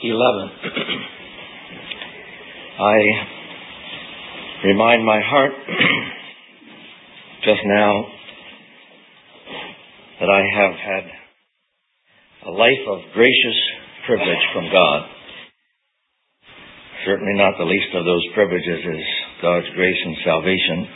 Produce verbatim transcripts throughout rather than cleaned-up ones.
eleven. I remind my heart just now that I have had a life of gracious privilege from God. Certainly not the least of those privileges is God's grace and salvation.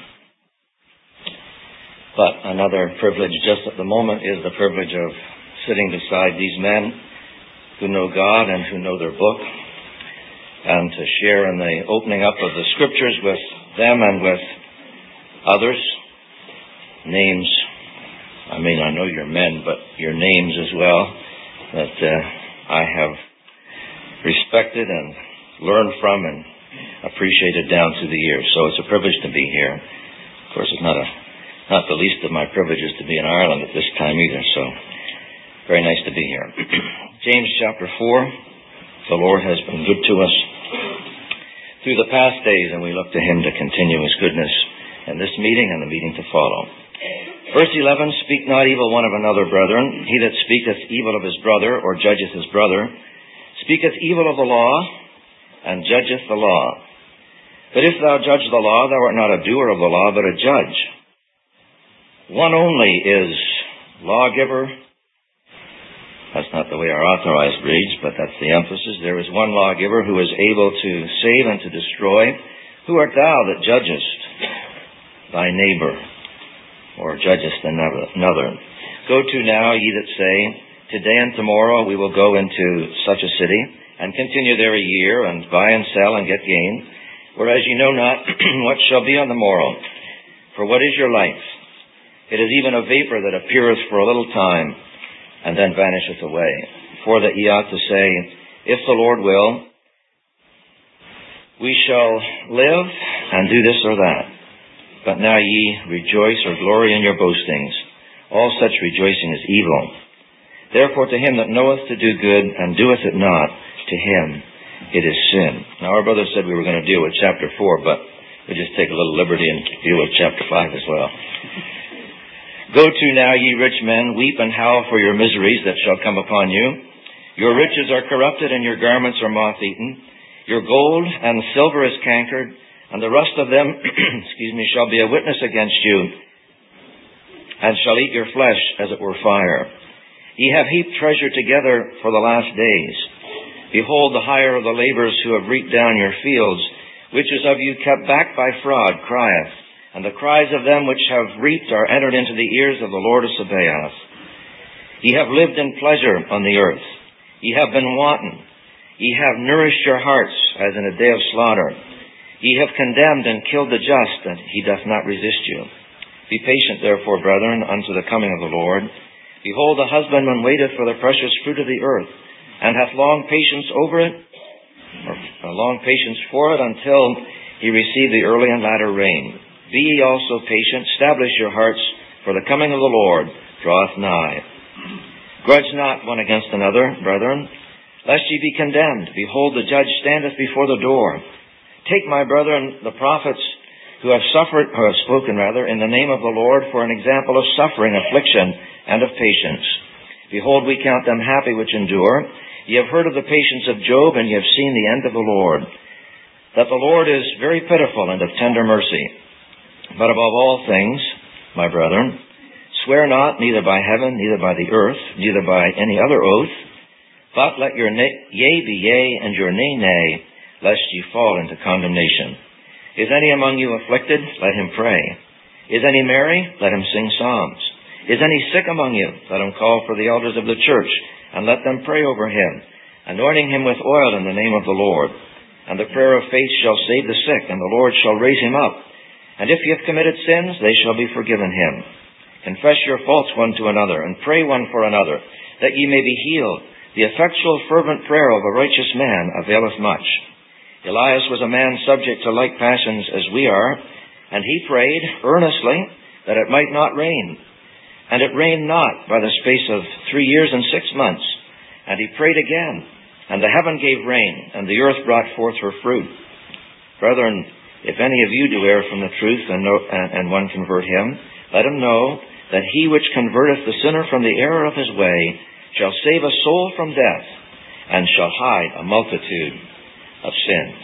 But another privilege just at the moment is the privilege of sitting beside these men who know God and who know their book, and to share in the opening up of the Scriptures with them and with others. Names, I mean, I know your men, but your names as well, that uh, I have respected and learned from and appreciated down through the years. So it's a privilege to be here. Of course, it's not a not the least of my privileges to be in Ireland at this time either, so very nice to be here. James chapter four, the Lord has been good to us through the past days, and we look to Him to continue His goodness in this meeting and the meeting to follow. Verse eleven, speak not evil one of another, brethren. He that speaketh evil of his brother, or judgeth his brother, speaketh evil of the law, and judgeth the law. But if thou judge the law, thou art not a doer of the law, but a judge. One only is lawgiver. That's not the way our authorized reads, but that's the emphasis. There is one lawgiver who is able to save and to destroy. Who art thou that judgest thy neighbor, or judgest another? Go to now, ye that say, today and tomorrow we will go into such a city, and continue there a year, and buy and sell and get gain, whereas ye know not what shall be on the morrow. For what is your life? It is even a vapor that appeareth for a little time, and then vanisheth away. For that ye ought to say, if the Lord will, we shall live and do this or that. But now ye rejoice or glory in your boastings. All such rejoicing is evil. Therefore to him that knoweth to do good and doeth it not, to him it is sin. Now our brother said we were going to deal with chapter four, but we'll just take a little liberty and deal with chapter five as well. Go to now, ye rich men, weep and howl for your miseries that shall come upon you. Your riches are corrupted, and your garments are moth-eaten. Your gold and silver is cankered, and the rust of them, excuse me, shall be a witness against you, and shall eat your flesh as it were fire. Ye have heaped treasure together for the last days. Behold, the hire of the laborers who have reaped down your fields, which is of you kept back by fraud, crieth. And the cries of them which have reaped are entered into the ears of the Lord of Sabaoth. Ye have lived in pleasure on the earth. Ye have been wanton. Ye have nourished your hearts as in a day of slaughter. Ye have condemned and killed the just, and he doth not resist you. Be patient, therefore, brethren, unto the coming of the Lord. Behold, the husbandman waiteth for the precious fruit of the earth, and hath long patience over it, or long patience for it, until he receive the early and latter rain. Be ye also patient, establish your hearts, for the coming of the Lord draweth nigh. Grudge not one against another, brethren, lest ye be condemned. Behold, the judge standeth before the door. Take, my brethren, the prophets who have suffered, who have spoken rather, in the name of the Lord, for an example of suffering, affliction, and of patience. Behold, we count them happy which endure. Ye have heard of the patience of Job, and ye have seen the end of the Lord, that the Lord is very pitiful and of tender mercy. But above all things, my brethren, swear not, neither by heaven, neither by the earth, neither by any other oath, but let your na- yea be yea, and your nay nay, lest ye fall into condemnation. Is any among you afflicted? Let him pray. Is any merry? Let him sing psalms. Is any sick among you? Let him call for the elders of the church, and let them pray over him, anointing him with oil in the name of the Lord. And the prayer of faith shall save the sick, and the Lord shall raise him up. And if ye have committed sins, they shall be forgiven him. Confess your faults one to another, and pray one for another, that ye may be healed. The effectual fervent prayer of a righteous man availeth much. Elias was a man subject to like passions as we are, and he prayed earnestly that it might not rain. And it rained not by the space of three years and six months. And he prayed again, and the heaven gave rain, and the earth brought forth her fruit. Brethren, if any of you do err from the truth, and, know, and, and one convert him, let him know that he which converteth the sinner from the error of his way shall save a soul from death, and shall hide a multitude of sins.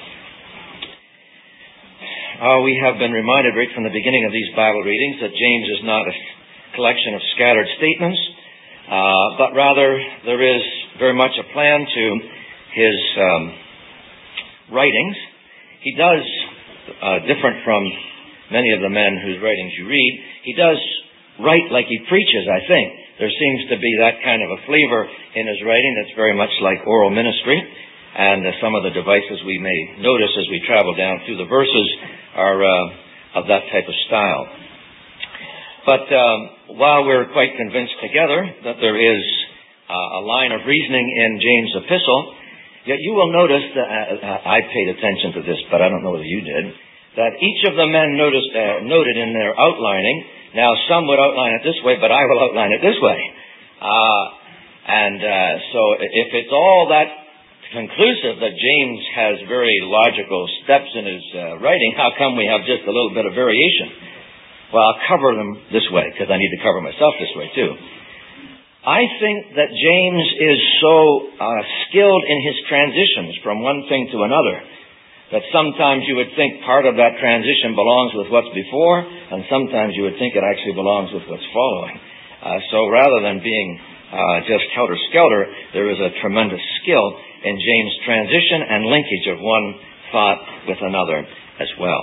Uh, we have been reminded right from the beginning of these Bible readings that James is not a collection of scattered statements, uh, but rather there is very much a plan to his um, writings. He does, uh, different from many of the men whose writings you read, he does write like he preaches, I think. There seems to be that kind of a flavor in his writing that's very much like oral ministry. And uh, some of the devices we may notice as we travel down through the verses are uh, of that type of style. But um, while we're quite convinced together that there is uh, a line of reasoning in James' epistle, yet you will notice that, uh, I paid attention to this, but I don't know whether you did, that each of the men noticed, uh, noted in their outlining, now some would outline it this way, but I will outline it this way. Uh, and uh, so if it's all that conclusive that James has very logical steps in his uh, writing, how come we have just a little bit of variation? Well, I'll cover them this way, because I need to cover myself this way too. I think that James is so uh, skilled in his transitions from one thing to another that sometimes you would think part of that transition belongs with what's before, and sometimes you would think it actually belongs with what's following. Uh, so rather than being uh, just helter-skelter, there is a tremendous skill in James' transition and linkage of one thought with another as well.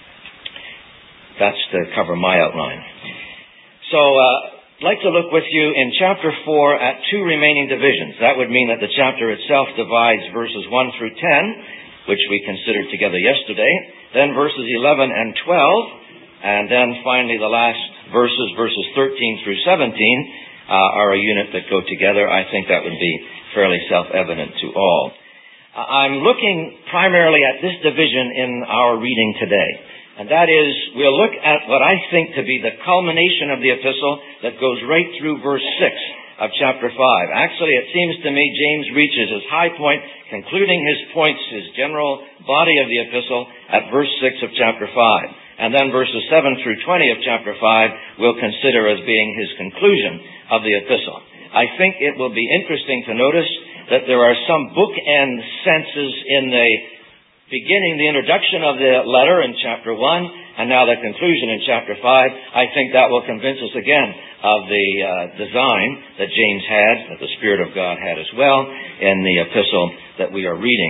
That's to cover my outline. So, uh, I'd like to look with you in chapter four at two remaining divisions. That would mean that the chapter itself divides verses one through ten, which we considered together yesterday, then verses eleven and twelve, and then finally the last verses, verses thirteen through seventeen, uh, are a unit that go together. I think that would be fairly self-evident to all. I'm looking primarily at this division in our reading today. And that is, we'll look at what I think to be the culmination of the epistle that goes right through verse six of chapter five. Actually, it seems to me James reaches his high point, concluding his points, his general body of the epistle, at verse six of chapter five. And then verses seven through twenty of chapter five we'll consider as being his conclusion of the epistle. I think it will be interesting to notice that there are some bookend senses in the beginning, the introduction of the letter in chapter one, and now the conclusion in chapter five. I think that will convince us again of the uh, design that James had, that the Spirit of God had as well, in the epistle that we are reading.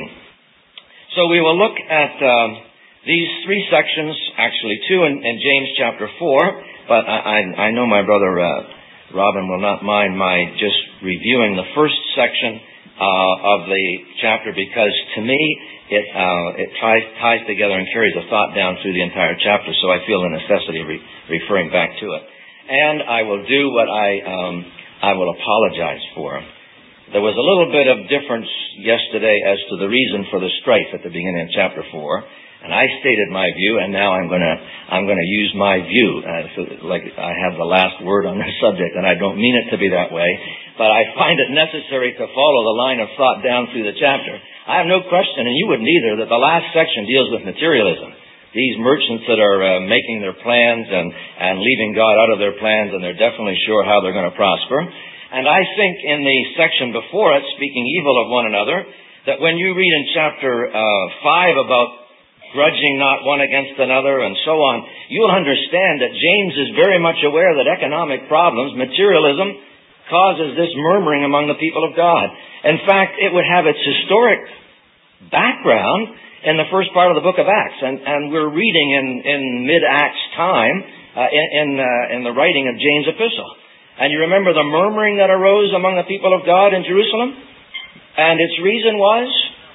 So we will look at um, these three sections, actually two in, in James chapter four, but I, I, I know my brother uh, Robin will not mind my just reviewing the first section uh, of the chapter, because to me it uh, it ties, ties together and carries a thought down through the entire chapter, so I feel the necessity of re- referring back to it. And I will do what I um, I will apologize for. There was a little bit of difference yesterday as to the reason for the strife at the beginning of chapter four. And I stated my view, and now I'm going to I'm going to use my view. Uh, so like I have the last word on this subject, and I don't mean it to be that way, but I find it necessary to follow the line of thought down through the chapter. I have no question, and you wouldn't either, that the last section deals with materialism. These merchants that are uh, making their plans and, and leaving God out of their plans, and they're definitely sure how they're going to prosper. And I think in the section before it, speaking evil of one another, that when you read in chapter uh, five about grudging not one against another and so on, you'll understand that James is very much aware that economic problems, materialism, causes this murmuring among the people of God. In fact, it would have its historic background in the first part of the book of Acts, and, and we're reading in, in mid-Acts time uh, in, in, uh, in the writing of James' epistle. And you remember the murmuring that arose among the people of God in Jerusalem? And its reason was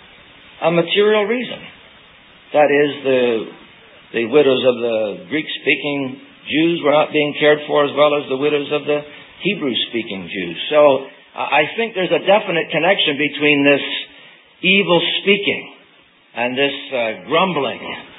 a material reason. That is, the the widows of the Greek-speaking Jews were not being cared for as well as the widows of the Hebrew-speaking Jews. So uh, I think there's a definite connection between this evil speaking and this uh, grumbling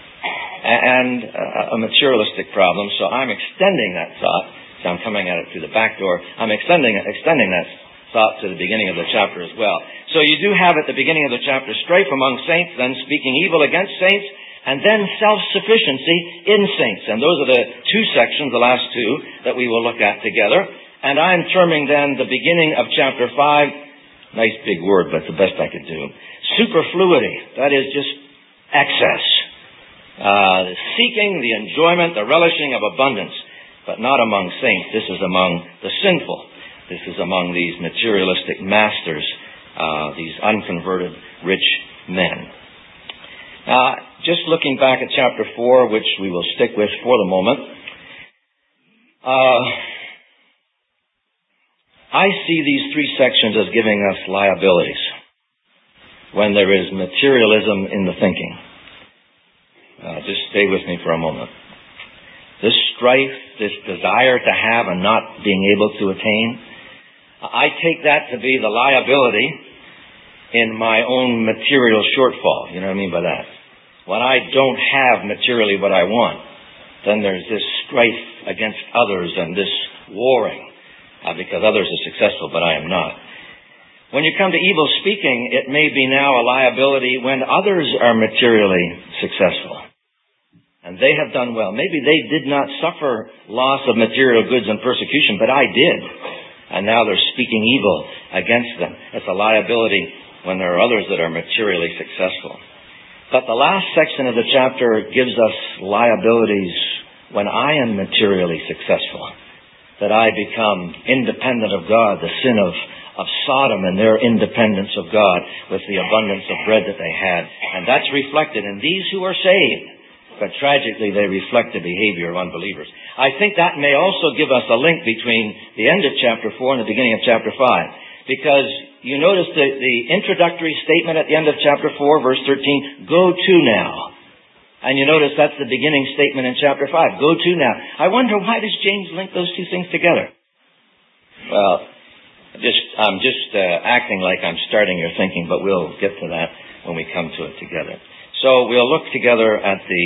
and uh, a materialistic problem. So I'm extending that thought. So I'm coming at it through the back door. I'm extending extending that thought to the beginning of the chapter as well. So you do have at the beginning of the chapter strife among saints, then speaking evil against saints, and then self-sufficiency in saints. And those are the two sections, the last two, that we will look at together. And I'm terming then the beginning of chapter five, nice big word, but it's the best I could do. Superfluity, that is just excess. Uh, seeking the enjoyment, the relishing of abundance, but not among saints. This is among the sinful. This is among these materialistic masters, uh, these unconverted rich men. Now, just looking back at chapter four, which we will stick with for the moment, uh, I see these three sections as giving us liabilities when there is materialism in the thinking. Uh, just stay with me for a moment. This strife, this desire to have and not being able to attain, I take that to be the liability in my own material shortfall. You know what I mean by that? When I don't have materially what I want, then there's this strife against others and this warring uh, because others are successful, but I am not. When you come to evil speaking, it may be now a liability when others are materially successful. And they have done well. Maybe they did not suffer loss of material goods and persecution, but I did. And now they're speaking evil against them. It's a liability when there are others that are materially successful. But the last section of the chapter gives us liabilities when I am materially successful. That I become independent of God, the sin of, of Sodom and their independence of God with the abundance of bread that they had. And that's reflected in these who are saved. But tragically, they reflect the behavior of unbelievers. I think that may also give us a link between the end of chapter four and the beginning of chapter five. Because you notice the, the introductory statement at the end of chapter four, verse thirteen, go to now. And you notice that's the beginning statement in chapter five, go to now. I wonder, why does James link those two things together? Well, just I'm just uh, acting like I'm starting your thinking, but we'll get to that when we come to it together. So we'll look together at the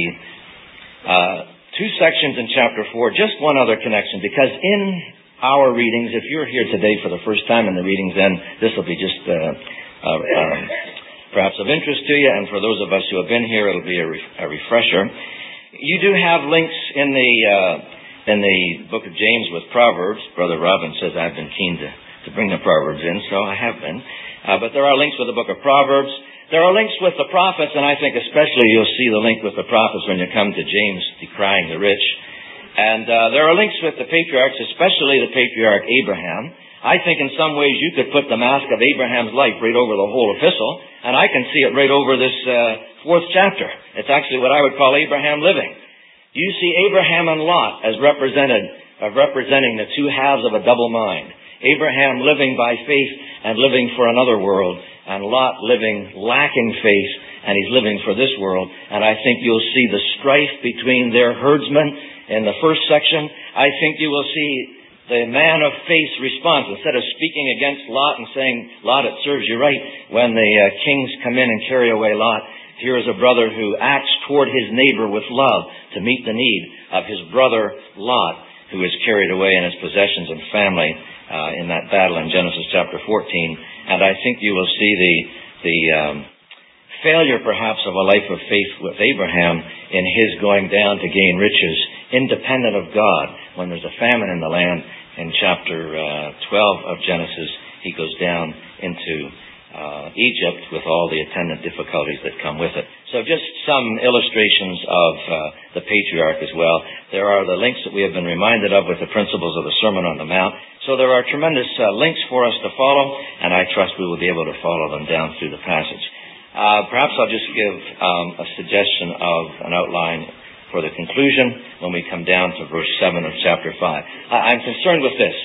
uh, two sections in chapter four, just one other connection, because in our readings, if you're here today for the first time in the readings, then this will be just uh, uh, um, perhaps of interest to you, and for those of us who have been here, it'll be a, re- a refresher. You do have links in the uh, in the book of James with Proverbs. Brother Robin says I've been keen to, to bring the Proverbs in, so I have been. Uh, but there are links with the book of Proverbs. There are links with the prophets, and I think especially you'll see the link with the prophets when you come to James decrying the rich. And uh, there are links with the patriarchs, especially the patriarch Abraham. I think in some ways you could put the mask of Abraham's life right over the whole epistle, and I can see it right over this uh, fourth chapter. It's actually what I would call Abraham living. You see Abraham and Lot as represented, uh, representing the two halves of a double mind. Abraham living by faith and living for another world, and Lot living lacking faith, and he's living for this world. And I think you'll see the strife between their herdsmen in the first section. I think you will see the man of faith response. Instead of speaking against Lot and saying, Lot, it serves you right, when the uh, kings come in and carry away Lot, here is a brother who acts toward his neighbor with love to meet the need of his brother Lot, who is carried away in his possessions and family uh, in that battle in Genesis chapter fourteen. And I think you will see the the um, failure, perhaps, of a life of faith with Abraham in his going down to gain riches, independent of God. When there's a famine in the land, in chapter uh, twelve of Genesis, he goes down into uh, Egypt with all the attendant difficulties that come with it. So just some illustrations of uh, the patriarch as well. There are the links that we have been reminded of with the principles of the Sermon on the Mount. So there are tremendous uh, links for us to follow, and I trust we will be able to follow them down through the passage. Uh, perhaps I'll just give um, a suggestion of an outline for the conclusion when we come down to verse seven of chapter five. I- I'm concerned with this.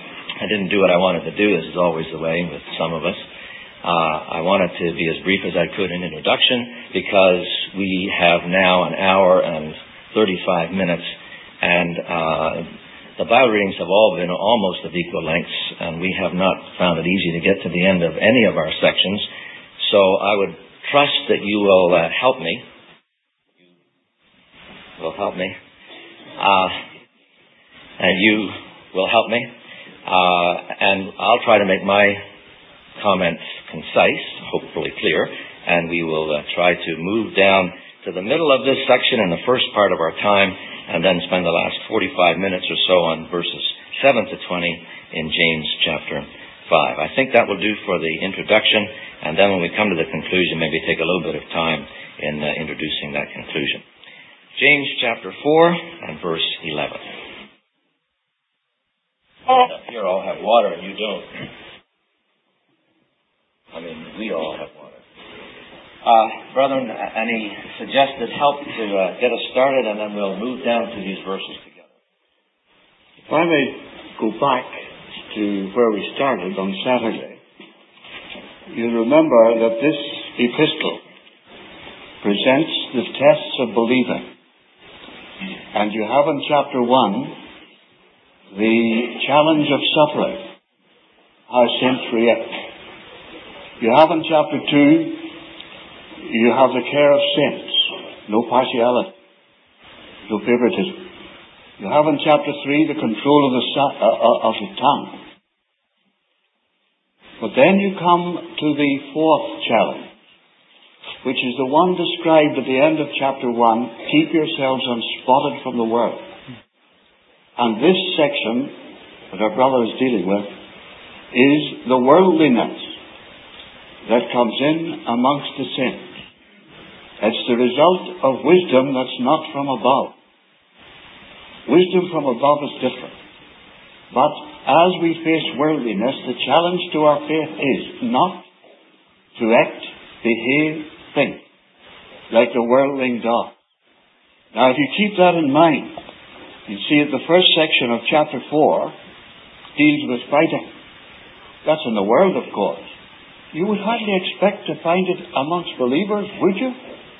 I didn't do what I wanted to do, as is always the way with some of us. Uh, I wanted to be as brief as I could in introduction, because we have now an hour and thirty-five minutes, and uh, the Bible readings have all been almost of equal lengths, and we have not found it easy to get to the end of any of our sections. So I would trust that you will uh, help me. You will help me. Uh, and you will help me. Uh, and I'll try to make my comments concise, hopefully clear, and we will uh, try to move down to the middle of this section in the first part of our time, and then spend the last forty-five minutes or so on verses seven to twenty in James chapter five. I think that will do for the introduction, and then when we come to the conclusion, maybe take a little bit of time in uh, introducing that conclusion. James chapter four and verse eleven. Here all have water and you don't. I mean, we all have water. Uh, brethren, any suggested help to uh, get us started, and then we'll move down to these verses together. If I may go back to where we started on Saturday, you remember that this epistle presents the tests of believing. And you have in chapter one the challenge of suffering, how saints react. You have in chapter two, you have the care of saints, no partiality, no favoritism. You have in chapter three the control of the, uh, of the tongue. But then you come to the fourth challenge, which is the one described at the end of chapter one, keep yourselves unspotted from the world. And this section that our brother is dealing with is the worldliness that comes in amongst the saints. It's the result of wisdom that's not from above. Wisdom from above is different. But as we face worldliness, the challenge to our faith is not to act, behave, think like the worldling does. Now, if you keep that in mind, you see that the first section of chapter four deals with fighting. That's in the world, of course. You would hardly expect to find it amongst believers, would you?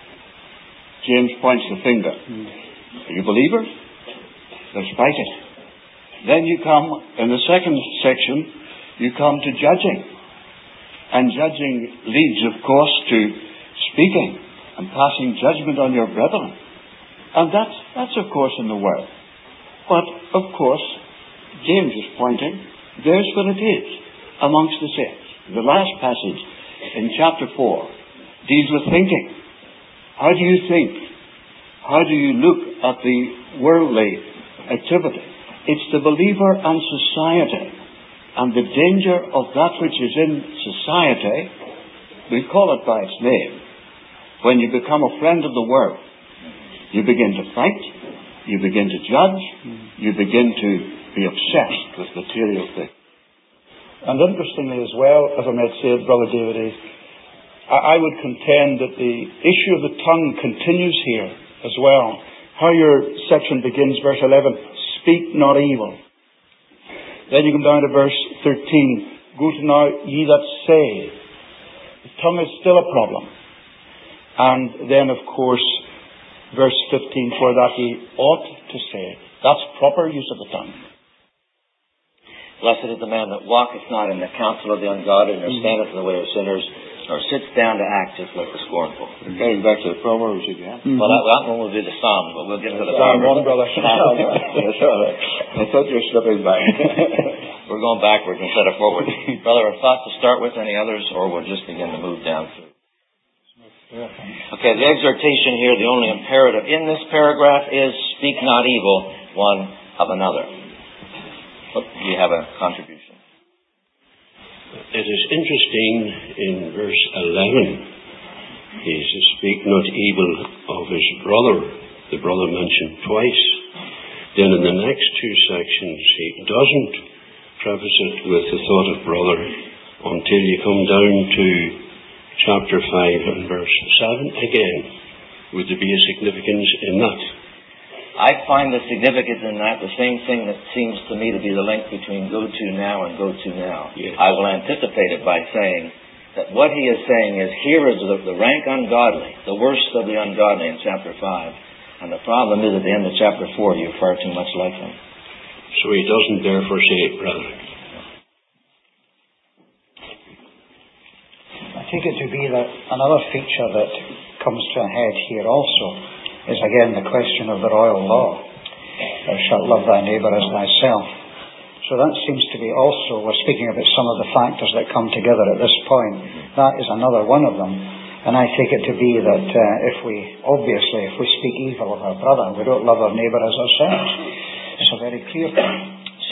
James points the finger. Are you believers? There's fighting. Then you come, in the second section, you come to judging. And judging leads, of course, to speaking and passing judgment on your brethren. And that's, that's of course, in the world. But, of course, James is pointing, there's what it is amongst the saints. The last passage in chapter four deals with thinking. How do you think? How do you look at the worldly activity? It's the believer and society. And the danger of that which is in society, we call it by its name. When you become a friend of the world, you begin to fight, you begin to judge, you begin to be obsessed with material things. And interestingly as well, as I might say, Brother David, is I would contend that the issue of the tongue continues here as well. How your section begins, verse eleven, speak not evil. Then you come down to verse thirteen, go to now ye that say. The tongue is still a problem. And then, of course, verse fifteen, for that ye ought to say. That's proper use of the tongue. Blessed is the man that walketh not in the counsel of the ungodly, nor standeth in the way of sinners, nor sits down to act just like the scornful. We're getting back to the Proverbs again. Mm-hmm. Well, that, that one will be the Psalm, but we'll get to the Psalm one, brother. That's all right. I thought you were slipping back. We're going backwards instead of forward. Brother, a thought to start with, any others, or we'll just begin to move down through? Okay, the exhortation here, the only imperative in this paragraph is speak not evil one of another. Do you have a contribution? It is interesting in verse eleven, he says, speak not evil of his brother. The brother mentioned twice. Then in the next two sections, he doesn't preface it with the thought of brother until you come down to chapter five and verse seven again. Would there be a significance in that? I find the significance in that the same thing that seems to me to be the link between go to now and go to now. Yes. I will anticipate it by saying that what he is saying is here is the, the rank ungodly, the worst of the ungodly in chapter five. And the problem is at the end of chapter four, you're far too much like them. So he doesn't therefore say brethren. I take it to be that another feature that comes to a head here also is again the question of the royal law. Thou shalt love thy neighbour as thyself. So that seems to be also, we're speaking about some of the factors that come together at this point. That is another one of them. And I take it to be that uh, if we, obviously, if we speak evil of our brother, we don't love our neighbour as ourselves. It's a very clear thing. So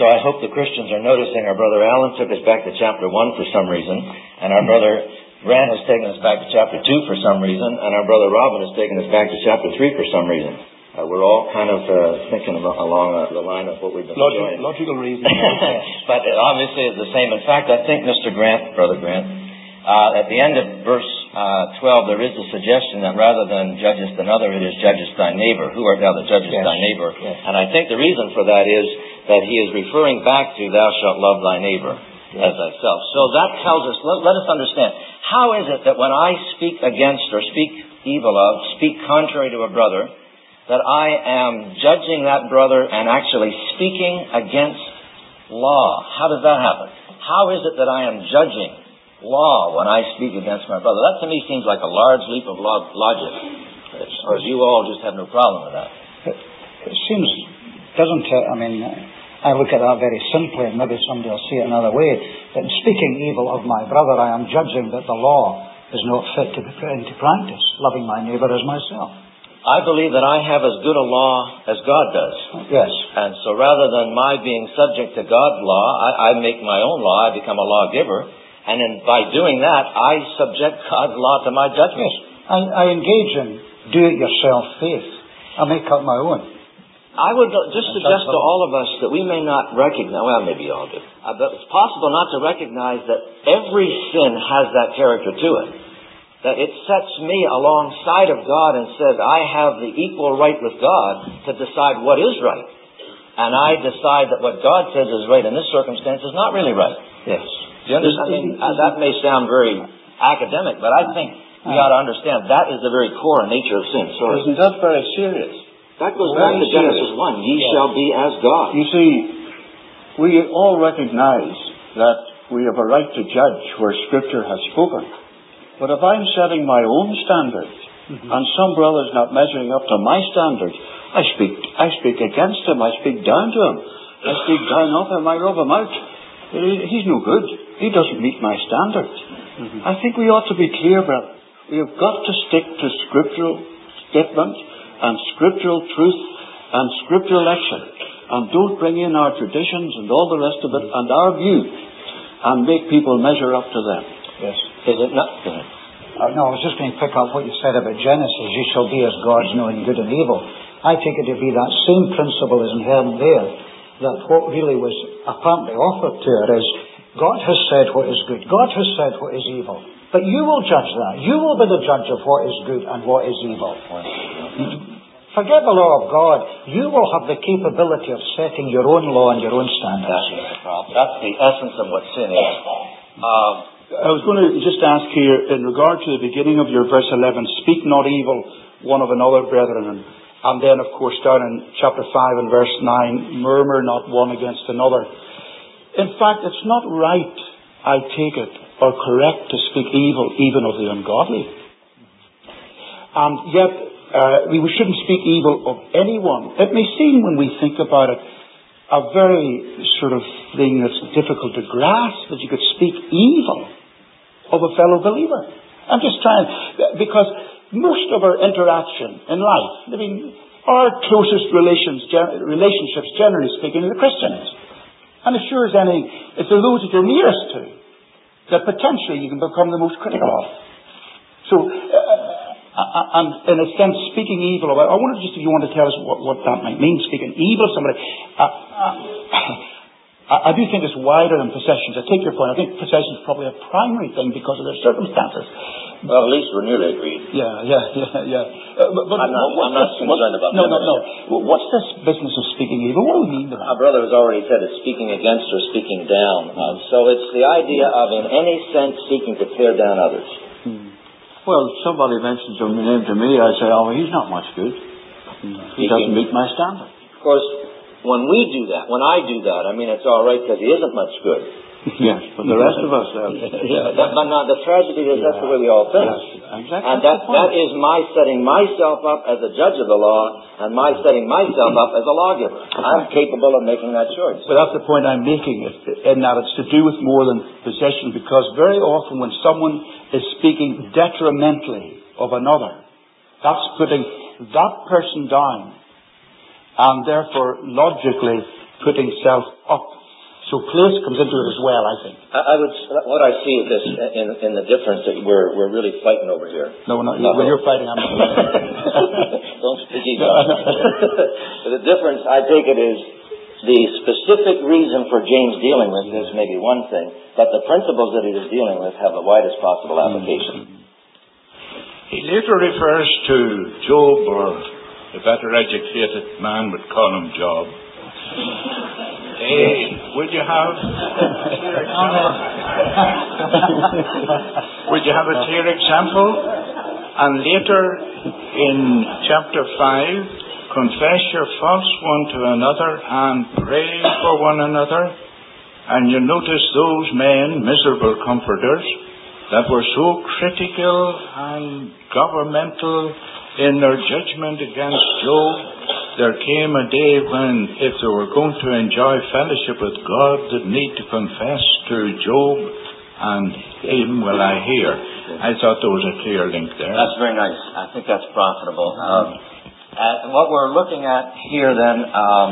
so I hope the Christians are noticing our brother Alan took us back to chapter one for some reason, and our brother Grant has taken us back to chapter two for some reason, and our brother Robin has taken us back to chapter three for some reason. Uh, we're all kind of uh, thinking about, along uh, the line of what we've been Logic, doing. logical reason. But it obviously is the same. In fact, I think Mister Grant, Brother Grant, uh, at the end of verse uh, twelve, there is a suggestion that rather than judgest another, it is judgest thy neighbor. Who art thou that judgest yes. thy neighbor? Yes. And I think the reason for that is that he is referring back to thou shalt love thy neighbor yes. as thyself. So that tells us, let, let us understand, how is it that when I speak against or speak evil of, speak contrary to a brother, that I am judging that brother and actually speaking against law? How does that happen? How is it that I am judging law when I speak against my brother? That to me seems like a large leap of log- logic. Or you all just have no problem with that. It, it seems, doesn't it? I mean, I look at that very simply, and maybe somebody will see it another way, that in speaking evil of my brother, I am judging that the law is not fit to be put into practice, loving my neighbour as myself. I believe that I have as good a law as God does. Yes. And so rather than my being subject to God's law, I, I make my own law, I become a lawgiver, and in, by doing that, I subject God's law to my judgment. Yes. I, I engage in do-it-yourself faith. I make up my own. I would just suggest to all of us that we may not recognize, well, maybe you all do, uh, but it's possible not to recognize that every sin has that character to it. That it sets me alongside of God and says, I have the equal right with God to decide what is right. And I decide that what God says is right in this circumstance is not really right. Yes. Do you understand? I mean, uh, that may sound very academic, but I think we ought to understand that is the very core and nature of sin. So isn't that very serious? That goes back to Genesis one. Ye yes. shall be as God. You see, we all recognize that we have a right to judge where Scripture has spoken. But if I'm setting my own standards, mm-hmm. and some brother's not measuring up to my standards, I speak I speak against him, I speak down to him, I speak down of him, I rub him out. He's no good. He doesn't meet my standards. Mm-hmm. I think we ought to be clear, brother. We have got to stick to scriptural statement and scriptural truth and scriptural action, and don't bring in our traditions and all the rest of it and our view and make people measure up to them. Yes. Is it not? Uh, no, I was just going to pick up what you said about Genesis. You shall be as gods, knowing good and evil. I take it to be that same principle is inherent there. That what really was apparently offered to her is, God has said what is good. God has said what is evil. But you will judge that. You will be the judge of what is good and what is evil. Forget the law of God. You will have the capability of setting your own law and your own standards. That's the problem. That's the essence of what sin is. Uh, I was going to just ask here, in regard to the beginning of your verse eleven, speak not evil one of another, brethren. And, and then, of course, down in chapter five and verse nine, murmur not one against another. In fact, it's not right, I take it, or correct to speak evil even of the ungodly. And yet, uh, we shouldn't speak evil of anyone. It may seem, when we think about it, a very sort of thing that's difficult to grasp, that you could speak evil of a fellow believer. I'm just trying, because most of our interaction in life, I mean, our closest relations, relationships, generally speaking, are the Christians. And as sure as any, if they're those that you're nearest to, that potentially you can become the most critical of. So, uh, and in a sense, speaking evil of, I wonder just if you want to tell us what, what that might mean, speaking evil of somebody. Uh, uh, I do think it's wider than possessions. I take your point. I think possessions is probably a primary thing because of their circumstances. Well, at least we're nearly agreed. Yeah, yeah, yeah, yeah. Uh, but, but I'm not, what, I'm not this, concerned about No, that. no, no. What's this business of speaking evil? What do we mean by that? Our brother has already said it's speaking against or speaking down. Uh, so it's the idea of, in any sense, seeking to tear down others. Hmm. Well, somebody mentions a name to me, I say, oh, he's not much good. Hmm. He doesn't meet my standard. Of course, when we do that, when I do that, I mean, it's all right because he isn't much good. Yes, but the rest of us, uh, yeah, that, but not, the tragedy is yeah. that's the way we all think. Yes, exactly. And that, that is my setting myself up as a judge of the law and my setting myself up as a lawgiver. I'm capable of making that choice. But that's the point I'm making, in that it's to do with more than possession, because very often when someone is speaking detrimentally of another, that's putting that person down, and therefore logically putting self up. So place comes into it as well, I think. I, I would. What I see is this in, in the difference that we're we're really fighting over here. No, not you. When you're fighting, I'm not. Don't speak evil. The difference, I take it, is the specific reason for James dealing with this may be one thing, but the principles that he is dealing with have the widest possible application. He later refers to Job, or a better educated man would call him Job. Hey, would you have would you have a clear example? And later in chapter five, confess your faults one to another and pray for one another. And you notice those men, miserable comforters, that were so critical and governmental in their judgment against Job, there came a day when, if they were going to enjoy fellowship with God, they'd need to confess to Job, and him will I hear. I thought there was a clear link there. That's very nice. I think that's profitable. Um, and what we're looking at here then um,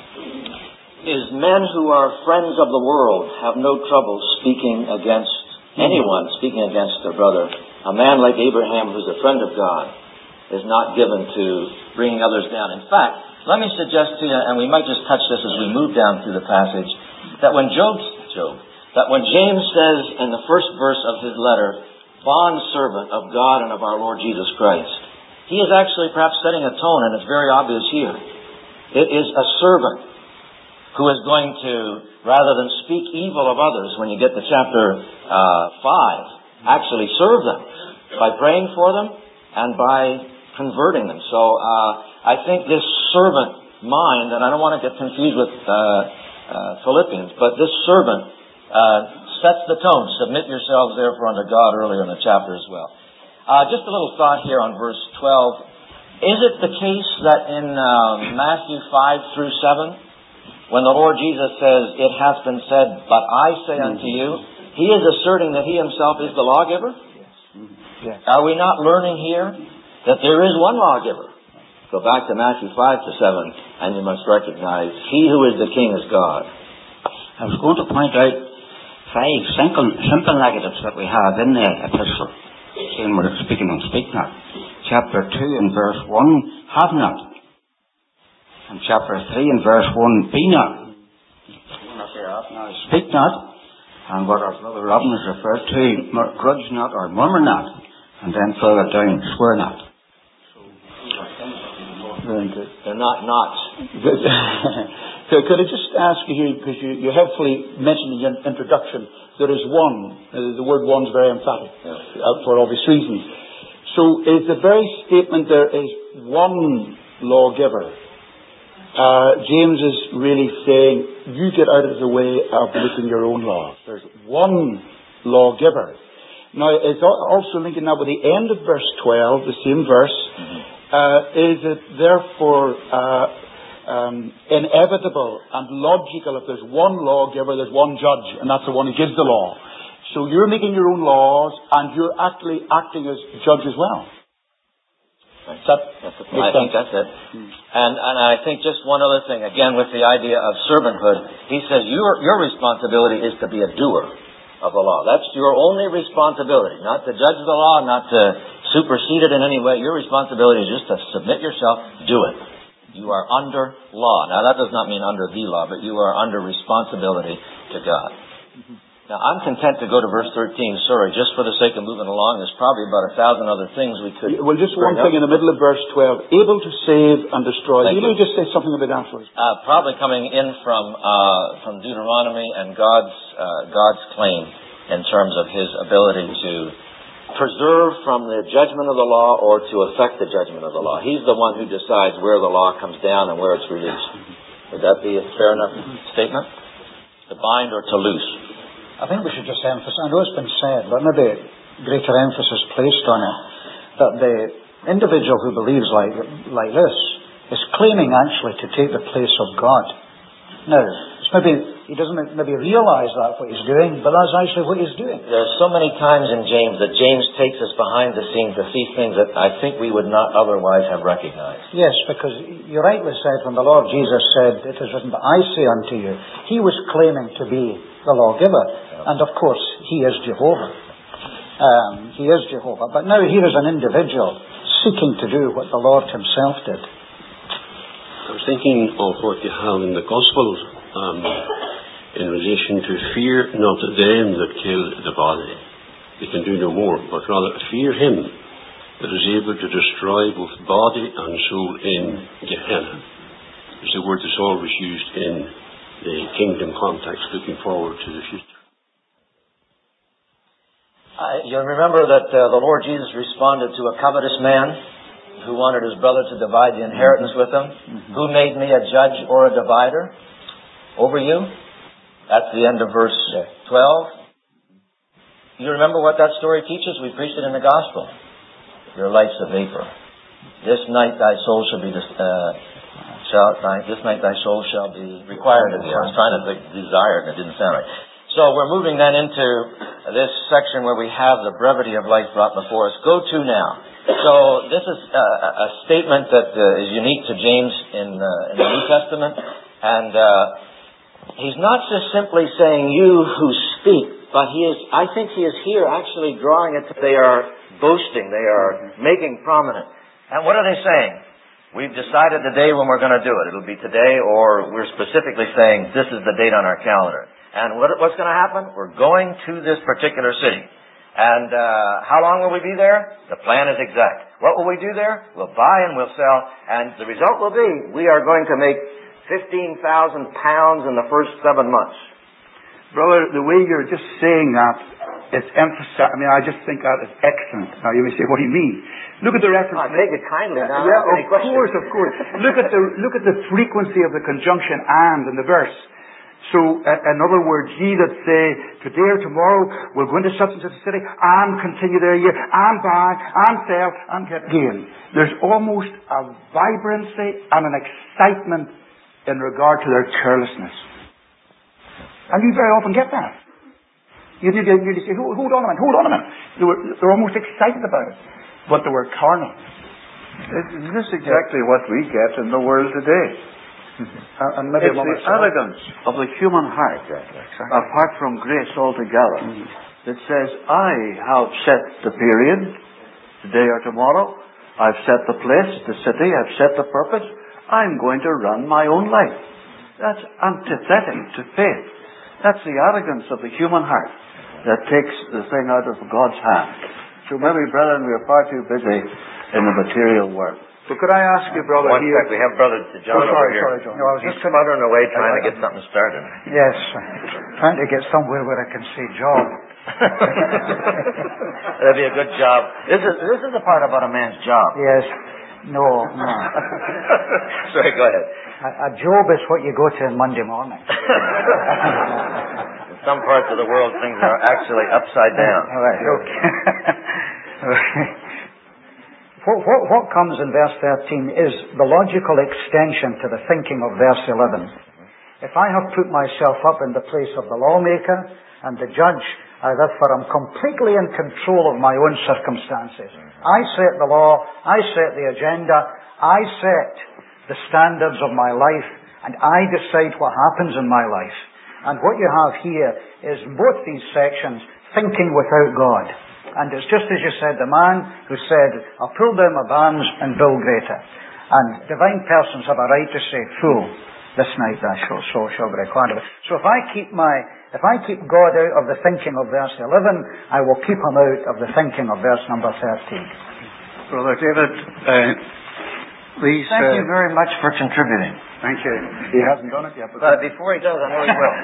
is men who are friends of the world have no trouble speaking against anyone, speaking against their brother. A man like Abraham, who's a friend of God, is not given to bringing others down. In fact, let me suggest to you, and we might just touch this as we move down through the passage, that when Job, Job, that when James says in the first verse of his letter, bond servant of God and of our Lord Jesus Christ, he is actually perhaps setting a tone, and it's very obvious here. It is a servant who is going to, rather than speak evil of others when you get to chapter uh, five, actually serve them by praying for them and by converting them. So uh, I think this servant mind, and I don't want to get confused with uh, uh, Philippians, but this servant uh, sets the tone. Submit yourselves therefore unto God, earlier in the chapter as well. Uh, just a little thought here on verse twelve. Is it the case that in uh, Matthew five through seven, when the Lord Jesus says, it hath been said, but I say unto you, he is asserting that he himself is the lawgiver? Yes. Are we not learning here that there is one lawgiver? Go back to Matthew five to seven, and you must recognize he who is the king is God. I was going to point out five simple, simple negatives that we have in the epistle, saying we're speaking on speak not. Chapter two and verse one, have not. And chapter three and verse one, be not. Speak not. And what our brother Robin has referred to, grudge not or murmur not. And then further down, swear not. Very good. They're not knots. So could I just ask you here, because you, you helpfully mentioned in your introduction, there is one. Uh, the word one is very emphatic, yeah. uh, for obvious reasons. So is the very statement there is one lawgiver. Uh, James is really saying, you get out of the way of making your own laws. There's one lawgiver. Now, it's also linking up with the end of verse twelve, the same verse. Mm-hmm. Uh, is it therefore uh, um, inevitable and logical if there's one lawgiver, there's one judge, and that's the one who gives the law. So you're making your own laws, and you're actually acting as judge as well. Right. That, that's a, I think that's it. Hmm. And, and I think just one other thing, again, with the idea of servanthood, he says your, your responsibility is to be a doer of the law. That's your only responsibility, not to judge the law, not to supersede it in any way. Your responsibility is just to submit yourself, do it. You are under law. Now, that does not mean under the law, but you are under responsibility to God. Mm-hmm. Now, I'm content to go to verse thirteen. Sorry, just for the sake of moving along, there's probably about a thousand other things we could... Well, just one thing in the middle of verse twelve. Able to save and destroy. Can you just say something about that first? Uh, probably coming in from uh, from Deuteronomy and God's uh, God's claim in terms of his ability to preserve from the judgment of the law or to affect the judgment of the law. He's the one who decides where the law comes down and where it's released. Would that be a fair enough statement? To bind or to loose? I think we should just emphasize, I know it's been said, but maybe greater emphasis placed on it, that the individual who believes like, like this is claiming actually to take the place of God. Now, it's maybe He doesn't maybe realise that what he's doing, but that's actually what he's doing. There's so many times in James that James takes us behind the scenes to see things that I think we would not otherwise have recognized. Yes, because you rightly said when the Lord Jesus said, "It is written, but I say unto you," he was claiming to be the lawgiver. Yeah. And of course, he is Jehovah. Um, he is Jehovah. But now here is an individual seeking to do what the Lord himself did. I was thinking of what you have in the Gospels um, in relation to fear not them that kill the body. They can do no more, but rather fear him that is able to destroy both body and soul in Gehenna. It's the word that's always used in the kingdom context, looking forward to the future. Uh, you remember that uh, the Lord Jesus responded to a covetous man who wanted his brother to divide the inheritance with him. Mm-hmm. Who made me a judge or a divider over you? That's the end of verse twelve. You remember what that story teaches? We preached it in the gospel. Your life's a vapor. This night thy soul shall be uh, shall thy, this night thy soul shall be required of you. I was trying to think desired and it didn't sound right. So we're moving then into this section where we have the brevity of life brought before us. Go to now. So this is a, a statement that uh, is unique to James in, uh, in the New Testament. And uh, he's not just simply saying you who speak, but he is, I think he is here actually drawing it. They are boasting. They are making prominent. And what are they saying? We've decided the day when we're going to do it. It'll be today, or we're specifically saying this is the date on our calendar. And what, what's going to happen? We're going to this particular city. And uh, how long will we be there? The plan is exact. What will we do there? We'll buy and we'll sell. And the result will be we are going to make fifteen thousand pounds in the first seven months. Brother, the way you're just saying that, it's emphasized. I mean, I just think that is excellent. Now, you may say, what do you mean? Look at the reference. I take it kindly now. Yeah, of course, of course. Look at the look at the frequency of the conjunction "and" in the verse. So, uh, in other words, ye that say, today or tomorrow, we'll go into such and such a city, and continue there a year, and buy, and sell, and get gain. There's almost a vibrancy and an excitement in regard to their carelessness. And you very often get that. You need to, you need to say, hold, hold on a minute, hold on a minute. They were, they're almost excited about it, but they were carnal. Isn't this exactly what we get in the world today? Uh, and maybe it's the arrogance of the human heart, exactly. Apart from grace altogether, mm-hmm. that says, I have set the period, today or tomorrow, I've set the place, the city, I've set the purpose, I'm going to run my own life. That's antithetic to faith. That's the arrogance of the human heart that takes the thing out of God's hand. So maybe, brethren, we are far too busy in the material world. But could I ask you, brother, One here... sec, we have brother John oh, sorry, over here. Sorry, John. No, I was He's just sputtering away trying to get something started. Yes, trying to get somewhere where I can say job. That'd be a good job. This is this is the part about a man's job. Yes. No, no. Sorry, go ahead. A, a job is what you go to on Monday morning. In some parts of the world, things are actually upside down. All right, okay. What, what, what comes in verse thirteen is the logical extension to the thinking of verse eleven. If I have put myself up in the place of the lawmaker and the judge, I therefore am completely in control of my own circumstances. I set the law, I set the agenda, I set the standards of my life, and I decide what happens in my life. And what you have here is both these sections thinking without God. And it's just as you said, the man who said, I'll pull down my barns and build greater. And divine persons have a right to say, fool, this night thy soul shall be required of it. So if I keep my, if I keep God out of the thinking of verse eleven, I will keep him out of the thinking of verse number thirteen. Brother David, uh, these... Thank uh, you very much for contributing. Thank you. He hasn't done it yet. But, but before he does, I know he will.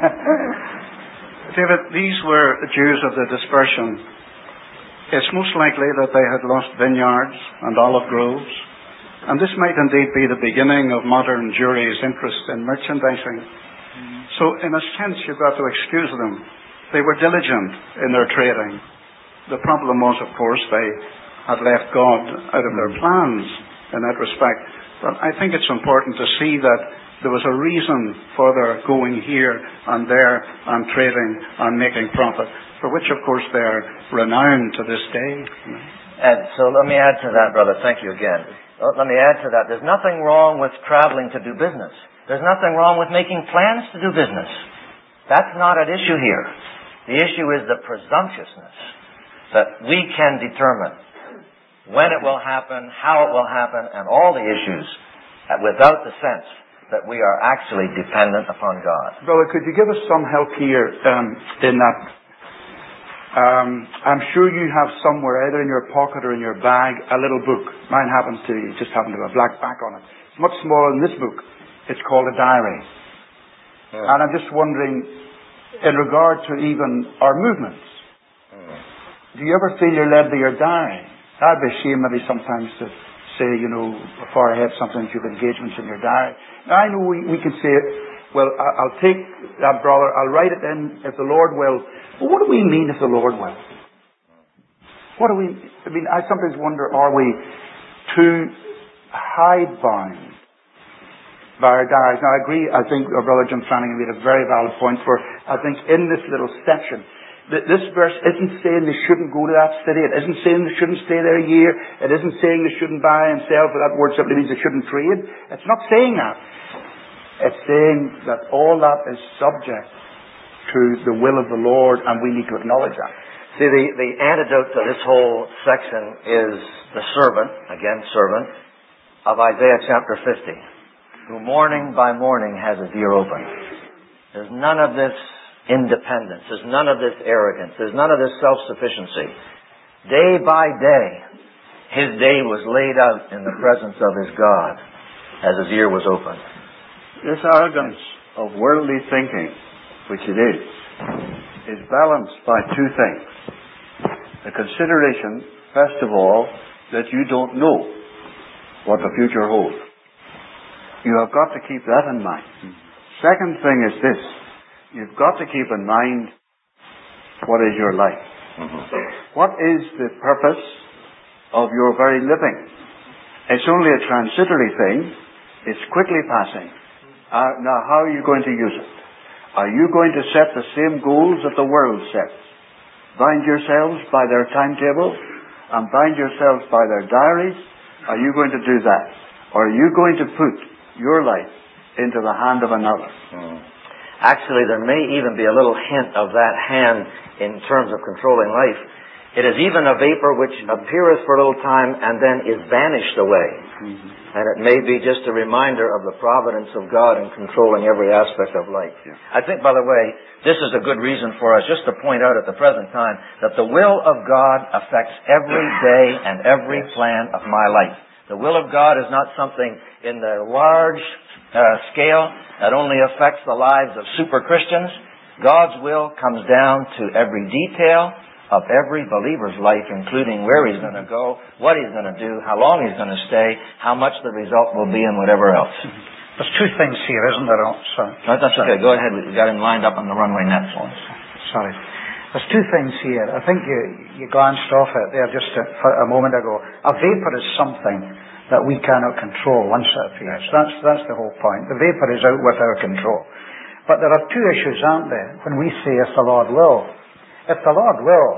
David, these were Jews of the dispersion. It's most likely that they had lost vineyards and olive groves, and this might indeed be the beginning of modern Jewry's interest in merchandising. Mm. So, in a sense, you've got to excuse them. They were diligent in their trading. The problem was, of course, they had left God out of their plans in that respect. But I think it's important to see that There was a reason for their going here and there and trading and making profit, for which, of course, they're renowned to this day. And so let me add to that, brother. Thank you again. Let me add to that. There's nothing wrong with traveling to do business. There's nothing wrong with making plans to do business. That's not at issue here. The issue is the presumptuousness that we can determine when it will happen, how it will happen, and all the issues without the sense that we are actually dependent upon God. Brother, could you give us some help here um, in that? Um, I'm sure you have somewhere, either in your pocket or in your bag, a little book. Mine happens to just happen to have a black back on it. It's much smaller than this book. It's called a diary. Yeah. And I'm just wondering, in regard to even our movements, mm. do you ever feel you're led to your diary? I'd be ashamed maybe sometimes to say, you know, far ahead sometimes you've engagements in your diary. Now, I know we, we can say, well, I'll take that, brother, I'll write it in if the Lord will. But what do we mean if the Lord will? What do we, I mean, I sometimes wonder, are we too hidebound by our diaries? Now, I agree, I think our brother Jim Flanagan made a very valid point for, I think, in this little section, this verse isn't saying they shouldn't go to that city. It isn't saying they shouldn't stay there a year. It isn't saying they shouldn't buy and sell, for that word simply means they shouldn't trade. It's not saying that. It's saying that all that is subject to the will of the Lord, and we need to acknowledge that. See, the, the antidote to this whole section is the servant, again, servant, of Isaiah chapter fifty, who morning by morning has his ear open. There's none of this independence. There's none of this arrogance. There's none of this self-sufficiency. Day by day, his day was laid out in the presence of his God as his ear was open. This arrogance of worldly thinking, which it is, is balanced by two things. The consideration, first of all, that you don't know what the future holds. You have got to keep that in mind. Second thing is this. You've got to keep in mind what is your life. Mm-hmm. What is the purpose of your very living? It's only a transitory thing. It's quickly passing. Uh, now, how are you going to use it? Are you going to set the same goals that the world sets? Bind yourselves by their timetables and bind yourselves by their diaries? Are you going to do that? Or are you going to put your life into the hand of another? Mm. Actually, there may even be a little hint of that hand in terms of controlling life. It is even a vapor which appeareth for a little time and then is vanished away. Mm-hmm. And it may be just a reminder of the providence of God in controlling every aspect of life. Yeah. I think, by the way, this is a good reason for us just to point out at the present time that the will of God affects every day and every plan of my life. The will of God is not something in the large uh, scale that only affects the lives of super Christians. God's will comes down to every detail of every believer's life, including where he's going to go, what he's going to do, how long he's going to stay, how much the result will be, and whatever else. There's two things here, isn't there? Oh, sorry. No, that's okay. Go ahead. We've got him lined up on the runway net for us. Sorry. There's two things here. I think you, you glanced off it there just a, a moment ago. A vapor is something that we cannot control once it appears. That's, that's the whole point. The vapor is out with our control. But there are two issues, aren't there, when we say if the Lord will. If the Lord will,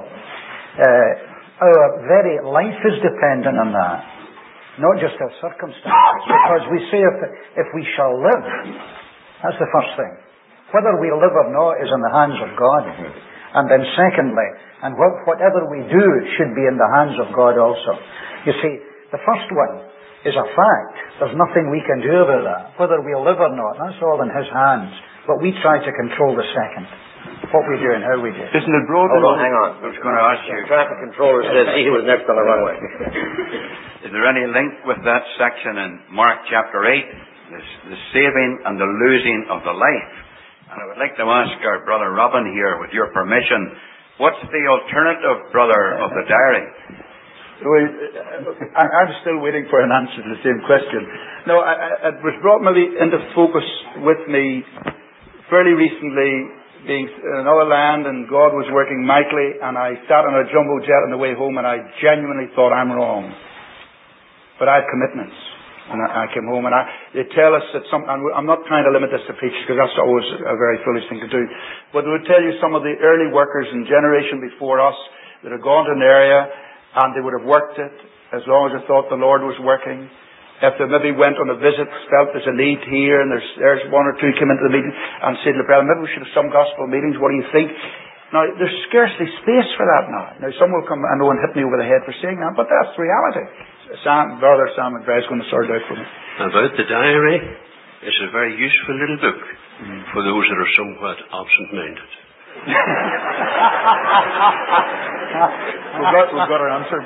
uh, our very life is dependent on that, not just our circumstances. Because we say if, if we shall live, that's the first thing. Whether we live or not is in the hands of God. And then secondly, and whatever we do should be in the hands of God also. You see, the first one is a fact. There's nothing we can do about that. Whether we live or not, that's all in His hands. But we try to control the second. What we do and how we do. Isn't it broad? Hold on, hang on. I was going to ask you. The traffic controller said he was next on the runway. Is there any link with that section in Mark chapter eight? This, the saving and the losing of the life. And I would like to ask our brother Robin here, with your permission, what's the alternative, brother, of the diary? I'm still waiting for an answer to the same question. No, it was brought maybe into focus with me fairly recently, being in another land, and God was working mightily, and I sat on a jumbo jet on the way home, and I genuinely thought I'm wrong. But I have commitments, And I, I came home, and I, they tell us that some, and I'm not trying to limit this to preachers, because that's always a very foolish thing to do, but they would tell you some of the early workers in generation before us that had gone to an area, and they would have worked it as long as they thought the Lord was working. If they maybe went on a visit, felt there's a need here, and there's, there's one or two came into the meeting and said, "Brother, maybe we should have some gospel meetings. What do you think?" Now, there's scarcely space for that now. Now, some will come, I know, and hit me over the head for saying that, but that's the reality. Sam, Brother Sam McVeigh is going to sort it out for me. About the diary, it's a very useful little book mm. for those that are somewhat absent-minded. we've, got, we've got our answer.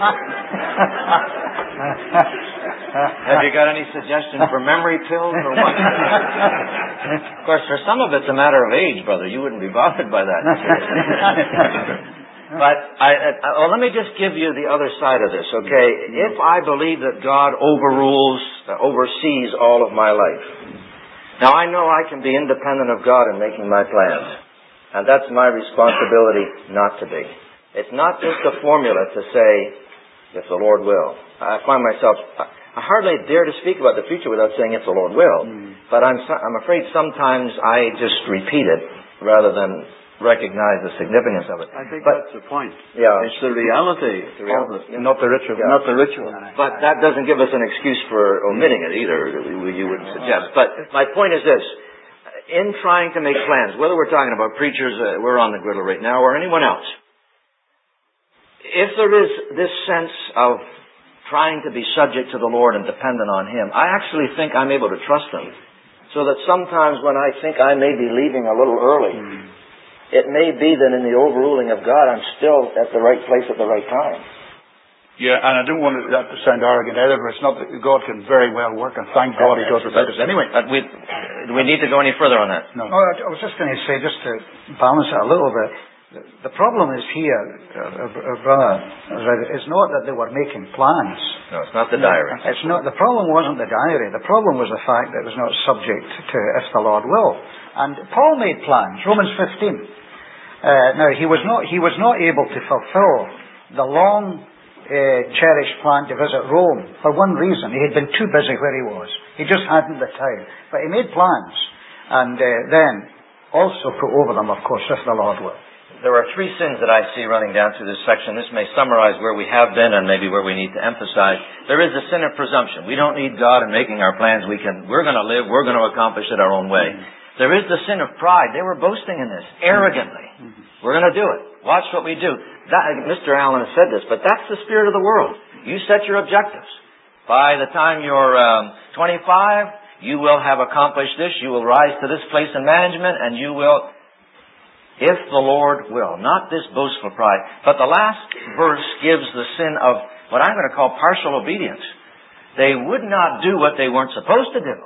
Have you got any suggestions for memory pills or what? Of course, for some of it's a matter of age, brother. You wouldn't be bothered by that. But I, I, well, let me just give you the other side of this, okay? If I believe that God overrules, uh, oversees all of my life, now I know I can be independent of God in making my plans, and that's my responsibility not to be. It's not just a formula to say, if the Lord will. I find myself, I hardly dare to speak about the future without saying if the Lord will, mm. but I'm, I'm afraid sometimes I just repeat it rather than recognize the significance of it. I think but, that's the point. Yeah. It's the reality, the reality. Oh, not the ritual. Yeah. Not the ritual. But that doesn't give us an excuse for omitting it either, you wouldn't suggest. But my point is this. In trying to make plans, whether we're talking about preachers, uh, we're on the griddle right now, or anyone else, if there is this sense of trying to be subject to the Lord and dependent on Him, I actually think I'm able to trust Him. So that sometimes when I think I may be leaving a little early, mm. it may be that in the overruling of God, I'm still at the right place at the right time. Yeah, and I don't want that to sound arrogant either, but it's not that God can very well work, and thank God He does without us anyway. But we, do we need to go any further on that? No. Oh, I was just going to say, just to balance it a little bit, the problem is here, uh, uh, brother, it's not that they were making plans. No, it's not the diary. It's not. The problem wasn't the diary. The problem was the fact that it was not subject to if the Lord will. And Paul made plans. Romans fifteen. Uh, now he was not. He was not able to fulfill the long uh, cherished plan to visit Rome for one reason. He had been too busy where he was. He just hadn't the time. But he made plans, and uh, then also put over them, of course, if the Lord will. There are three sins that I see running down through this section. This may summarize where we have been and maybe where we need to emphasize. There is the sin of presumption. We don't need God in making our plans. We can, we're going to live, we're going to accomplish it our own way. Mm-hmm. There is the sin of pride. They were boasting in this, arrogantly. Mm-hmm. We're going to do it. Watch what we do. That, Mister Allen has said this, but that's the spirit of the world. You set your objectives. By the time you're um, twenty-five, you will have accomplished this. You will rise to this place in management, and you will... If the Lord will, not this boastful pride. But the last verse gives the sin of what I'm going to call partial obedience. They would not do what they weren't supposed to do,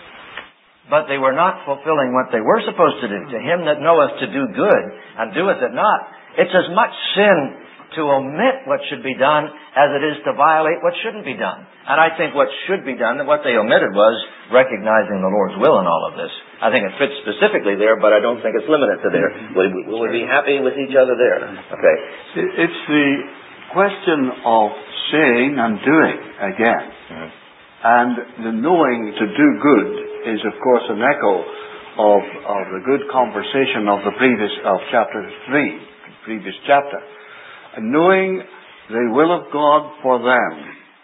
but they were not fulfilling what they were supposed to do. To him that knoweth to do good and doeth it not. It's as much sin to omit what should be done as it is to violate what shouldn't be done. And I think what should be done, and what they omitted was recognizing the Lord's will in all of this. I think it fits specifically there, but I don't think it's limited to there. Will we, will we be happy with each other there? Okay. It's the question of saying and doing again. Mm-hmm. And the knowing to do good is, of course, an echo of, of the good conversation of the previous, of chapter three, the previous chapter. And knowing the will of God for them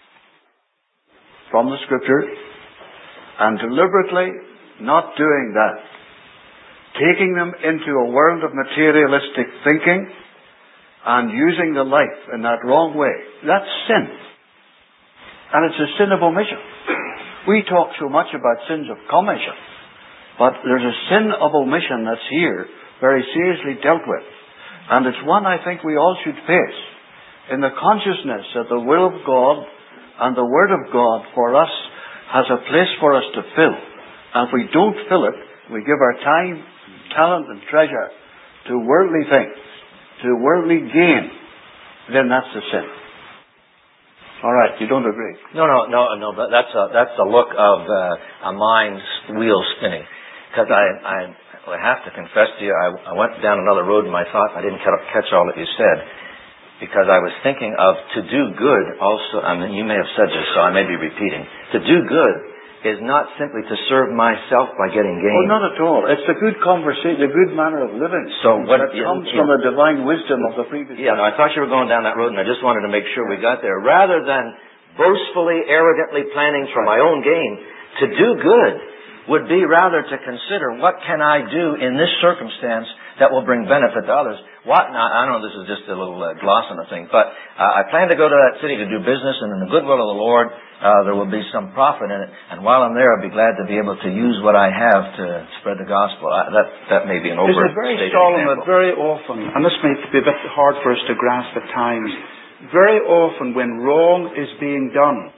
from the Scripture, and deliberately not doing that, taking them into a world of materialistic thinking and using the life in that wrong way. That's sin. And it's a sin of omission. We talk so much about sins of commission, but there's a sin of omission that's here very seriously dealt with. And it's one I think we all should face, in the consciousness that the will of God and the Word of God for us has a place for us to fill. And if we don't fill it, we give our time, talent and treasure to worldly things, to worldly gain, then that's the sin. All right, you don't agree? No, no, no, no. But that's a that's a look of uh, a mind's wheel spinning. Because I, I, I have to confess to you, I, I went down another road in my thought. I didn't catch all that you said. because I was thinking of to do good also. I mean, you may have said this, so I may be repeating. To do good is not simply to serve myself by getting gain. Oh, not at all. It's a good conversation, a good manner of living. So what that comes yeah, from the divine wisdom of the previous. Yeah, no, I thought you were going down that road, and I just wanted to make sure we got there. Rather than boastfully, arrogantly planning for my own gain, to do good would be rather to consider what can I do in this circumstance that will bring benefit to others. What? Now, I know this is just a little uh, gloss on the thing, but uh, I plan to go to that city to do business, and in the goodwill of the Lord, uh, there will be some profit in it. And while I'm there, I'll be glad to be able to use what I have to spread the gospel. Uh, that that may be an overstated example. It's very solemn that very often, and this may be a bit hard for us to grasp at times, very often when wrong is being done,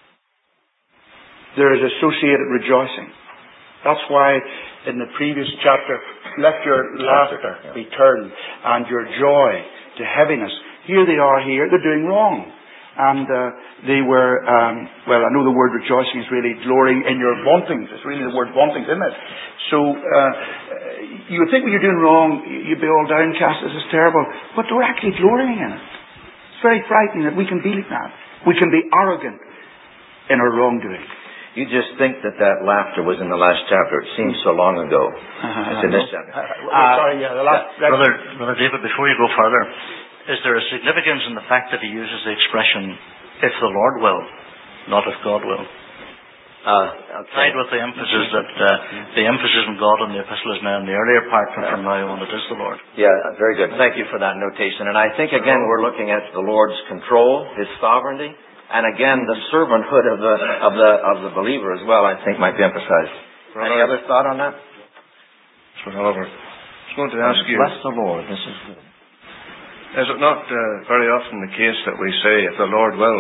there is associated rejoicing. That's why in the previous chapter, let your laughter be turned and your joy to heaviness. Here they are here, they're doing wrong. And uh, they were, um, well, I know the word rejoicing is really glorying in your vauntings. It's really the word vauntings, isn't it? So uh, you would think when you're doing wrong, you'd be all downcast, this is terrible. But they're actually glorying in it. It's very frightening that we can be like that. We can be arrogant in our wrongdoing. You just think that that laughter was in the last chapter. It seems so long ago. Uh-huh. It's in this chapter. Uh, sorry, yeah, the last, uh, Brother, Brother David, before you go further, is there a significance in the fact that he uses the expression, if the Lord will, not if God will? Uh, okay. Tied with the emphasis that uh, the emphasis in God in the epistle is now in the earlier part, but from now on it is the Lord. Yeah, very good. Thank you for that notation. And I think, again, we're looking at the Lord's control, His sovereignty, and again, the servanthood of the of the of the believer as well, I think, might be emphasized. Any other thought on that? Sir Oliver, I was going to ask you. Bless the Lord. This is good. Is it not uh, very often the case that we say, if the Lord will,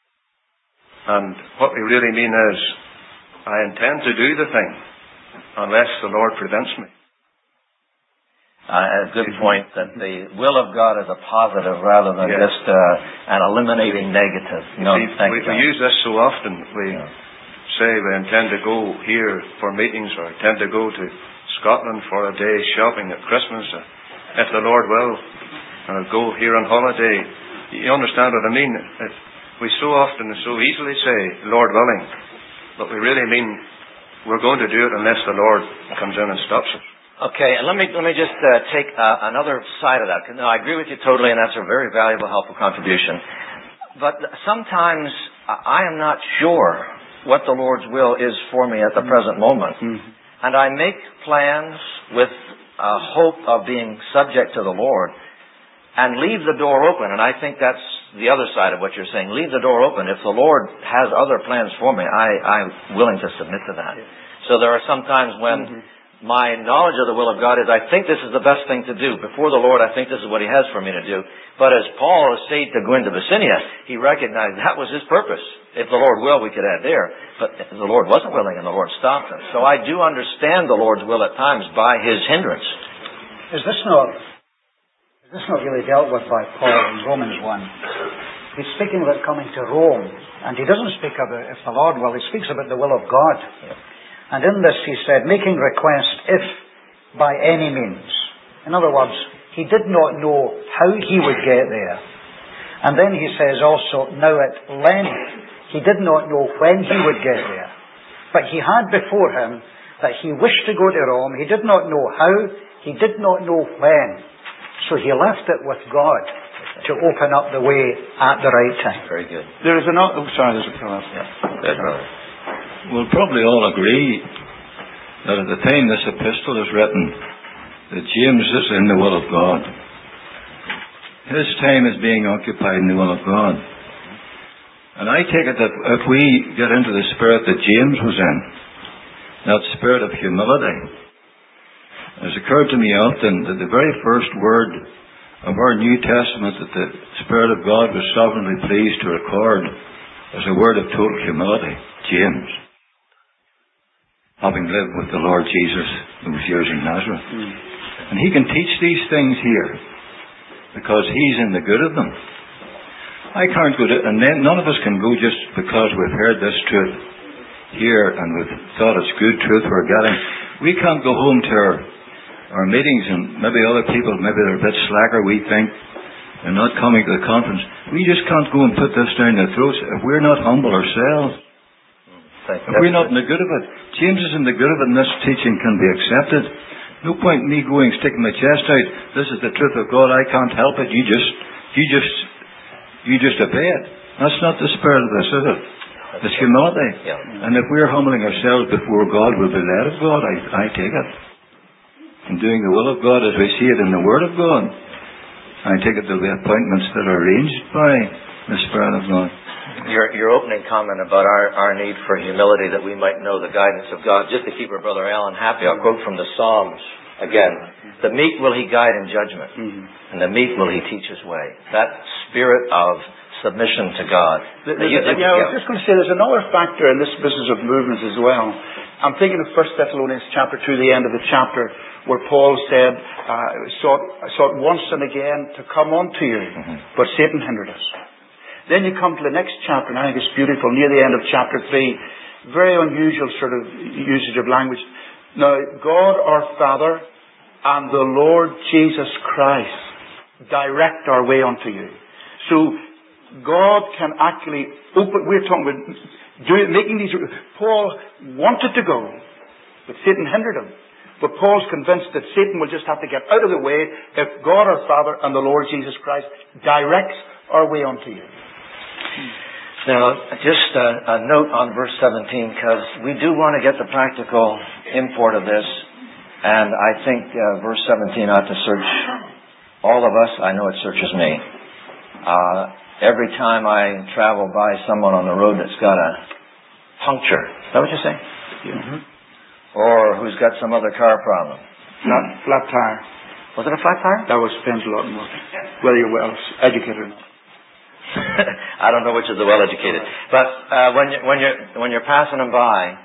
and what we really mean is, I intend to do the thing, unless the Lord prevents me? Uh, a good point that the will of God is a positive rather than yes. just uh, an eliminating negative. No, See, thank we, you. we use this so often. We yeah. say we intend to go here for meetings, or intend to go to Scotland for a day shopping at Christmas. If the Lord will, or go here on holiday. You understand what I mean? If we so often and so easily say, Lord willing, but we really mean we're going to do it unless the Lord comes in and stops us. Okay, and let me let me just uh, take uh, another side of that. No, I agree with you totally, and that's a very valuable, helpful contribution. But sometimes I am not sure what the Lord's will is for me at the mm-hmm. present moment. Mm-hmm. And I make plans with a hope of being subject to the Lord and leave the door open. And I think that's the other side of what you're saying. Leave the door open. If the Lord has other plans for me, I, I'm willing to submit to that. So there are some times when mm-hmm. my knowledge of the will of God is, I think this is the best thing to do. Before the Lord, I think this is what He has for me to do. But as Paul essayed to go into Bithynia, he recognized that was his purpose. If the Lord will, we could add there. But the Lord wasn't willing, and the Lord stopped him. So I do understand the Lord's will at times by His hindrance. Is this not, is this not really dealt with by Paul in Romans one? He's speaking about coming to Rome, and he doesn't speak about if the Lord will. He speaks about the will of God. Yeah. And in this he said, making request if by any means. In other words, he did not know how he would get there. And then he says also, now at length, he did not know when he would get there. But he had before him that he wished to go to Rome. He did not know how. He did not know when. So he left it with God to open up the way at the right time. Very good. There is another... Oh, sorry, there's a problem. Yeah. Good, brother. We'll probably all agree that at the time this epistle is written, that James is in the will of God. His time is being occupied in the will of God. And I take it that if we get into the spirit that James was in, that spirit of humility, it has occurred to me often that the very first word of our New Testament that the Spirit of God was sovereignly pleased to record is a word of total humility, James. Having lived with the Lord Jesus those years in Nazareth. Mm. And he can teach these things here because he's in the good of them. I can't go to, and then none of us can go just because we've heard this truth here and we've thought it's good truth we're getting. We can't go home to our, our meetings, and maybe other people, maybe they're a bit slacker, we think, and not coming to the conference. We just can't go and put this down their throats if we're not humble ourselves. If we're not in the good of it. James is in the good of it, and this teaching can be accepted. No point in me going, sticking my chest out, this is the truth of God, I can't help it, you just, you just, you just obey it. That's not the spirit of this, is it? It's humility. Yeah. And if we're humbling ourselves before God, we'll be led of God. I, I take it. And doing the will of God as we see it in the Word of God. I take it to the appointments that are arranged by the Spirit of God. Your, your opening comment about our, our need for humility, that we might know the guidance of God, just to keep our brother Alan happy, I'll quote from the Psalms again. The meek will he guide in judgment, and the meek will he teach his way. That spirit of submission to God. The, the, you, yeah, yeah, I was just going to say there's another factor in this business of movements as well. I'm thinking of First Thessalonians chapter two, the end of the chapter, where Paul said, uh, sought, sought once and again to come unto you, mm-hmm. but Satan hindered us. Then you come to the next chapter, and I think it's beautiful, near the end of chapter three, very unusual sort of usage of language. Now, God our Father and the Lord Jesus Christ direct our way unto you. So, God can actually open, we're talking about doing, making these, Paul wanted to go, but Satan hindered him. But Paul's convinced that Satan will just have to get out of the way if God our Father and the Lord Jesus Christ directs our way unto you. Now, just a, a note on verse seventeen, because we do want to get the practical import of this, and I think uh, verse seventeen ought to search all of us. I know it searches me. Uh, every time I travel by someone on the road that's got a puncture, is that what you say? Mm-hmm. Or who's got some other car problem? Flat, flat tire. Was it a flat tire? That was spent a lot more. Whether you're well educated or not. I don't know which is the well-educated. But uh, when, you, when, you're, when you're passing them by,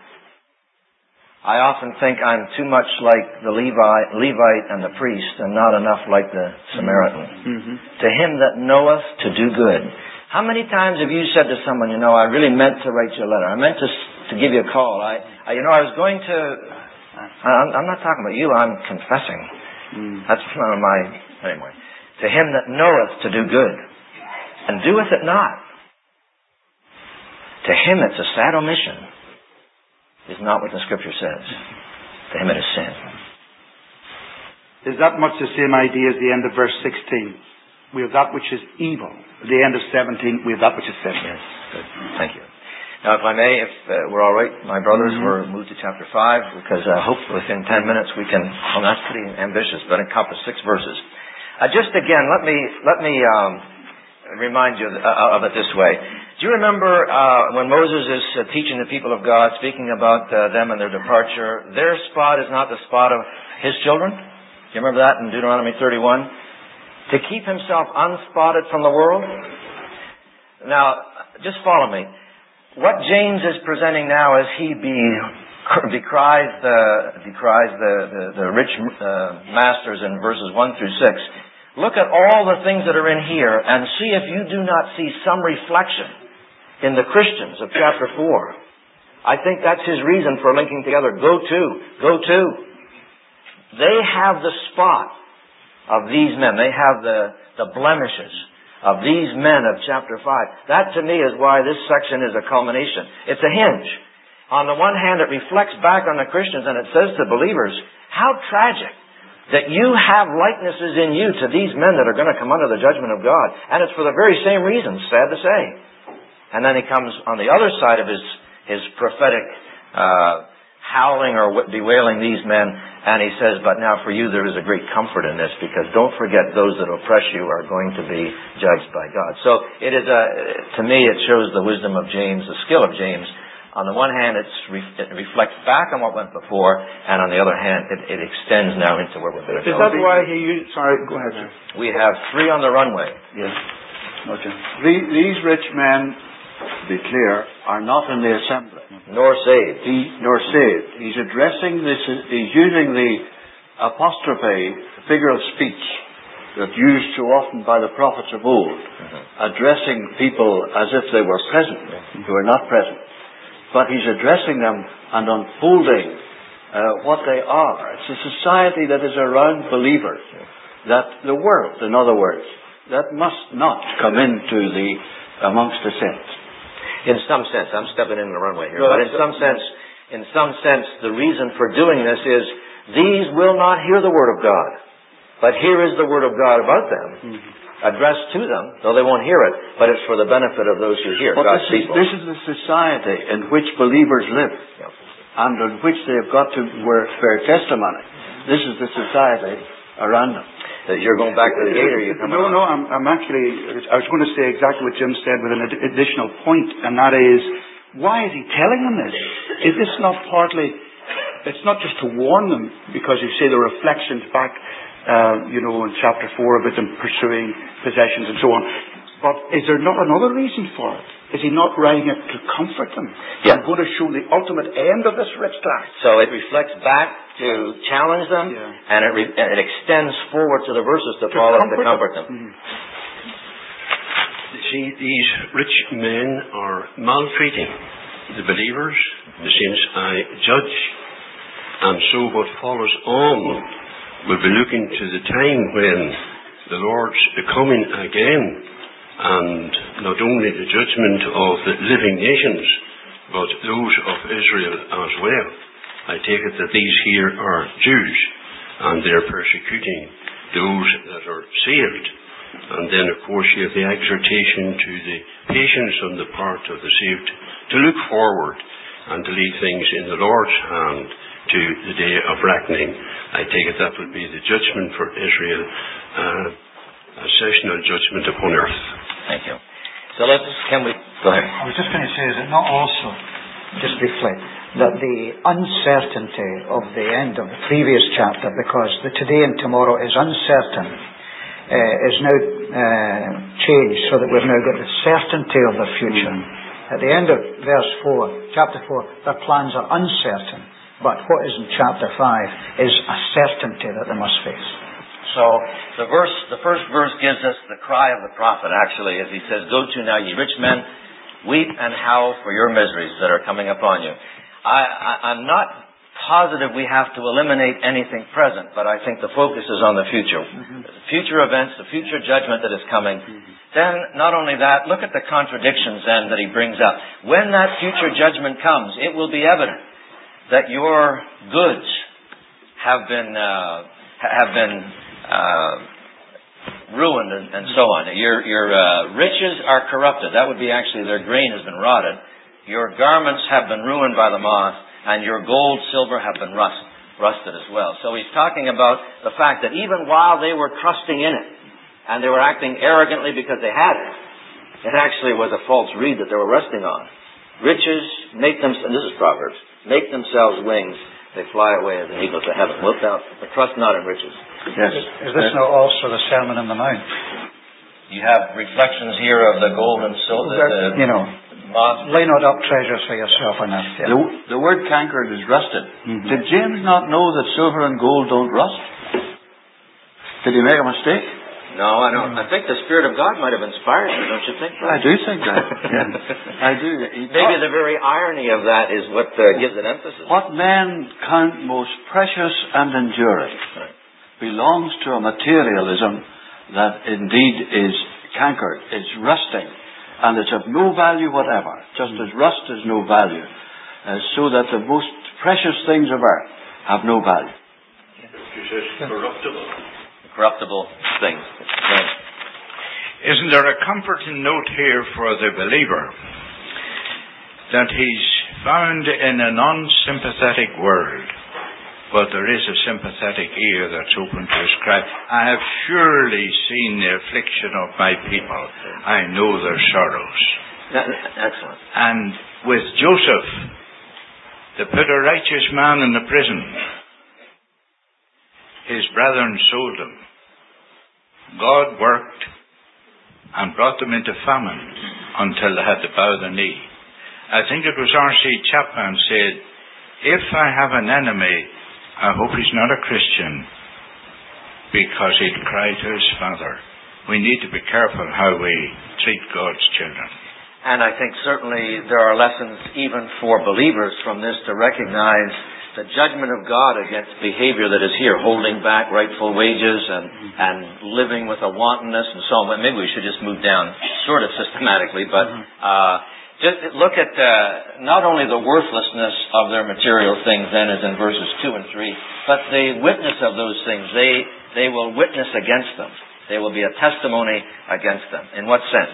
I often think I'm too much like the Levi, Levite and the priest and not enough like the Samaritan. Mm-hmm. To him that knoweth to do good. How many times have you said to someone, you know, I really meant to write you a letter. I meant to to give you a call. I, I you know, I was going to... I'm, I'm not talking about you. I'm confessing. Mm. That's one of my... Anyway. To him that knoweth to do good and doeth it not. To him it's a sad omission. Is not what the Scripture says. To him it is sin. Is that much the same idea as the end of verse sixteen? We have that which is evil. At the end of seventeen, we have that which is sin. Yes, good. Thank you. Now, if I may, if uh, we're all right, my brothers, mm-hmm. we're moved to chapter five, because I uh, hope within ten minutes we can, well, that's pretty ambitious, but encompass six verses. Uh, just again, let me, let me um, remind you of it this way. Do you remember uh, when Moses is uh, teaching the people of God, speaking about uh, them and their departure, their spot is not the spot of his children? Do you remember that in Deuteronomy thirty-one? To keep himself unspotted from the world? Now, just follow me. What James is presenting now is he be, decries the, decries the, the, the rich uh, masters in verses one through six. Look at all the things that are in here and see if you do not see some reflection in the Christians of chapter four. I think that's his reason for linking together. Go to, go to. They have the spot of these men. They have the, the blemishes of these men of chapter five. That to me is why this section is a culmination. It's a hinge. On the one hand, it reflects back on the Christians and it says to believers, how tragic that you have likenesses in you to these men that are going to come under the judgment of God. And it's for the very same reasons, sad to say. And then he comes on the other side of his, his prophetic uh, howling or bewailing these men, and he says, but now for you there is a great comfort in this, because don't forget those that oppress you are going to be judged by God. So it is a, to me it shows the wisdom of James, the skill of James. On the one hand, it's re- it reflects back on what went before, and on the other hand, it, it extends now into where we're going to go. Is that why he used... Sorry, go ahead, sir. We have three on the runway. Yes. Okay. The, these rich men, to be clear, are not in the assembly. Nor saved. He, nor saved. He's addressing this, he's using the apostrophe, figure of speech, that's used so often by the prophets of old, mm-hmm. addressing people as if they were present, mm-hmm. who are not present. But he's addressing them and unfolding uh, what they are. It's a society that is around believers. That the world, in other words, that must not come into the amongst the saints. In some sense, I'm stepping in the runway here, No, but in some sense, in some sense, the reason for doing this is these will not hear the word of God, but here is the word of God about them, mm-hmm. addressed to them, though they won't hear it, but it's for the benefit of those who hear, but God's this is, people. This is the society in which believers live, yeah. and in which they have got to bear testimony. This is the society around them. You're going back to the gate, or you coming No, on? no, I'm, I'm actually, I was going to say exactly what Jim said with an ad- additional point, and that is, why is he telling them this? Is this not partly, it's not just to warn them, because you say the reflections back, uh, you know, in chapter four about them pursuing possessions and so on, but is there not another reason for it? Is he not writing it to comfort them? Yeah. I'm going to show the ultimate end of this rich class. So it reflects back to challenge them, yeah. and it, re- it extends forward to the verses to, to follow comfort to comfort them. them. You see, these rich men are maltreating the believers, the saints I judge. And so what follows on will be looking to the time when the Lord's coming again, and not only the judgment of the living nations, but those of Israel as well. I take it that these here are Jews, and they're persecuting those that are saved. And then, of course, you have the exhortation to the patience on the part of the saved to look forward and to leave things in the Lord's hand to the day of reckoning. I take it that would be the judgment for Israel, uh, a sessional judgment upon earth. Thank you. So let's, can we, go ahead. I was just going to say, is it not also, just briefly, that the uncertainty of the end of the previous chapter, because the today and tomorrow is uncertain, uh, is now uh, changed so that we've now got the certainty of the future. Mm. At the end of verse four, chapter four, their plans are uncertain, but what is in chapter five is a certainty that they must face. So the verse, the first verse gives us the cry of the prophet, actually, as he says, "Go to now, ye rich men, weep and howl for your miseries that are coming upon you." I, I, I'm not positive we have to eliminate anything present, but I think the focus is on the future. Mm-hmm. The future events, the future judgment that is coming. Mm-hmm. Then, not only that, look at the contradictions then that he brings up. When that future judgment comes, it will be evident that your goods have been uh, have been uh, ruined and, and so on. Your your uh, riches are corrupted. That would be actually their grain has been rotted. Your garments have been ruined by the moth, and your gold, silver have been rust, rusted as well. So he's talking about the fact that even while they were trusting in it, and they were acting arrogantly because they had it, it actually was a false reed that they were resting on. Riches make them, and this is Proverbs, make themselves wings, they fly away as an eagle to heaven. Wilt thou trust not in riches? Yes. Is this not also the Sermon on the Mount? You have reflections here of the gold and silver, the, you know, moth. Lay not up treasures for yourself on earth. Yeah. The, the word cankered is rusted. Mm-hmm. Did James not know that silver and gold don't rust? Did he make a mistake? No, I don't. I think the Spirit of God might have inspired him, don't you think? I do think that. Yeah. I do. He Maybe the very irony of that is what uh, gives it emphasis. What men count most precious and enduring right. belongs to a materialism that indeed is cankered, is rusting, and it's of no value whatever, just as rust has no value, uh, so that the most precious things of earth have no value. He says corruptible. Corruptible things. Right. Isn't there a comforting note here for the believer that he's found in an unsympathetic world, but there is a sympathetic ear that's open to his cry? I have surely seen the affliction of my people. I know their sorrows. Excellent. And with Joseph, they put a righteous man in the prison. His brethren sold him. God worked and brought them into famine until they had to bow the knee. I think it was R C Chapman said, "If I have an enemy, I hope he's not a Christian, because he'd cry to his father." We need to be careful how we treat God's children. And I think certainly there are lessons even for believers from this to recognize the judgment of God against behavior that is here, holding back rightful wages and, and living with a wantonness and so on. Maybe we should just move down sort of systematically, but uh, just look at uh, not only the worthlessness of their material things then as in verses two and three, but the witness of those things. They, they will witness against them. They will be a testimony against them. In what sense?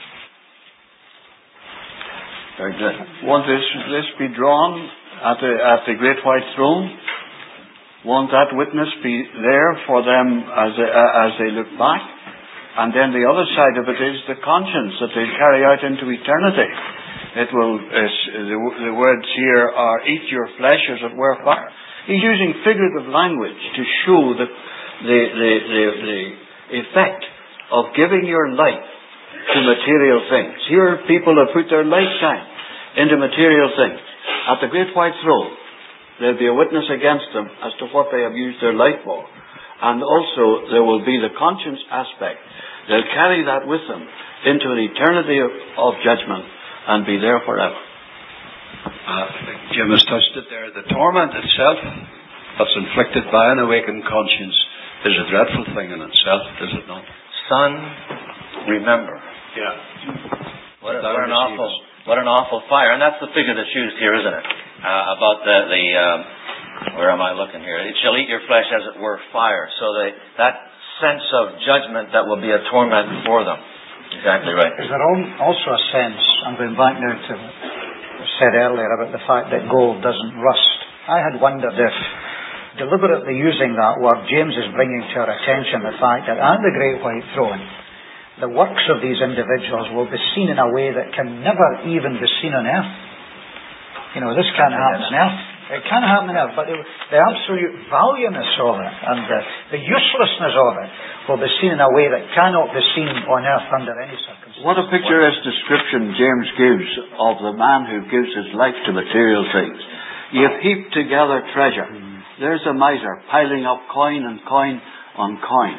Very good. Won't this, this be drawn at the, at the great white throne? Won't that witness be there for them as they, uh, as they look back? And then the other side of it is the conscience that they carry out into eternity. It will, uh, the, the words here are, eat your flesh as it were fire. He's using figurative language to show the, the, the, the, the effect of giving your life to material things. Here people have put their lifetime into material things. At the great white throne, there'll be a witness against them as to what they have used their life for. And also there will be the conscience aspect. They'll carry that with them into an eternity of, of judgment and be there forever. Uh, Jim has touched it there. The torment itself that's inflicted by an awakened conscience is a dreadful thing in itself, is it not? Son, remember. Yeah. What, a, what an awful, what an awful fire, and that's the figure that's used here, isn't it? Uh, about the the um, where am I looking here? It shall eat your flesh as it were fire. So the, that sense of judgment that will be a torment for them. Exactly right. Is there also a sense? I'm going back now to what I said earlier about the fact that gold doesn't rust. I had wondered if, deliberately using that word, James is bringing to our attention the fact that at the great white throne, the works of these individuals will be seen in a way that can never even be seen on earth. You know, this can't happen on earth. It can happen on earth, but the, the absolute valueness of it and the, the uselessness of it will be seen in a way that cannot be seen on earth under any circumstances. What a picturesque description James gives of the man who gives his life to material things. You've heaped together treasure. There's a miser piling up coin and coin on coin.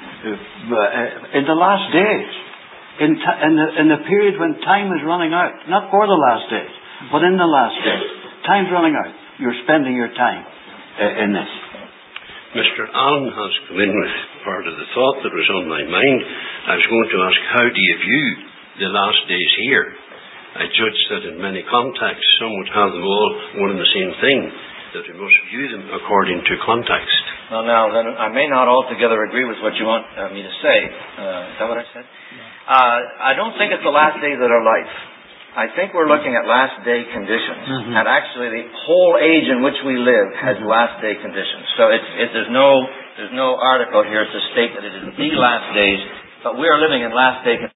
In the last days, in, t- in, the, in the period when time is running out, not for the last days, but in the last days, time's running out. You're spending your time uh, in this. Mister Allen has come in with part of the thought that was on my mind. I was going to ask, how do you view the last days here? I judge that in many contexts, some would have them all one and the same thing, that we must view them according to context. Well, now, then I may not altogether agree with what you want uh, me to say. Uh, is that what I said? Uh, I don't think it's the last days of our life. I think we're looking at last day conditions. Mm-hmm. And actually the whole age in which we live has mm-hmm. last day conditions. So it's, it, there's no there's no article here to state that it is the last days, but we are living in last day conditions.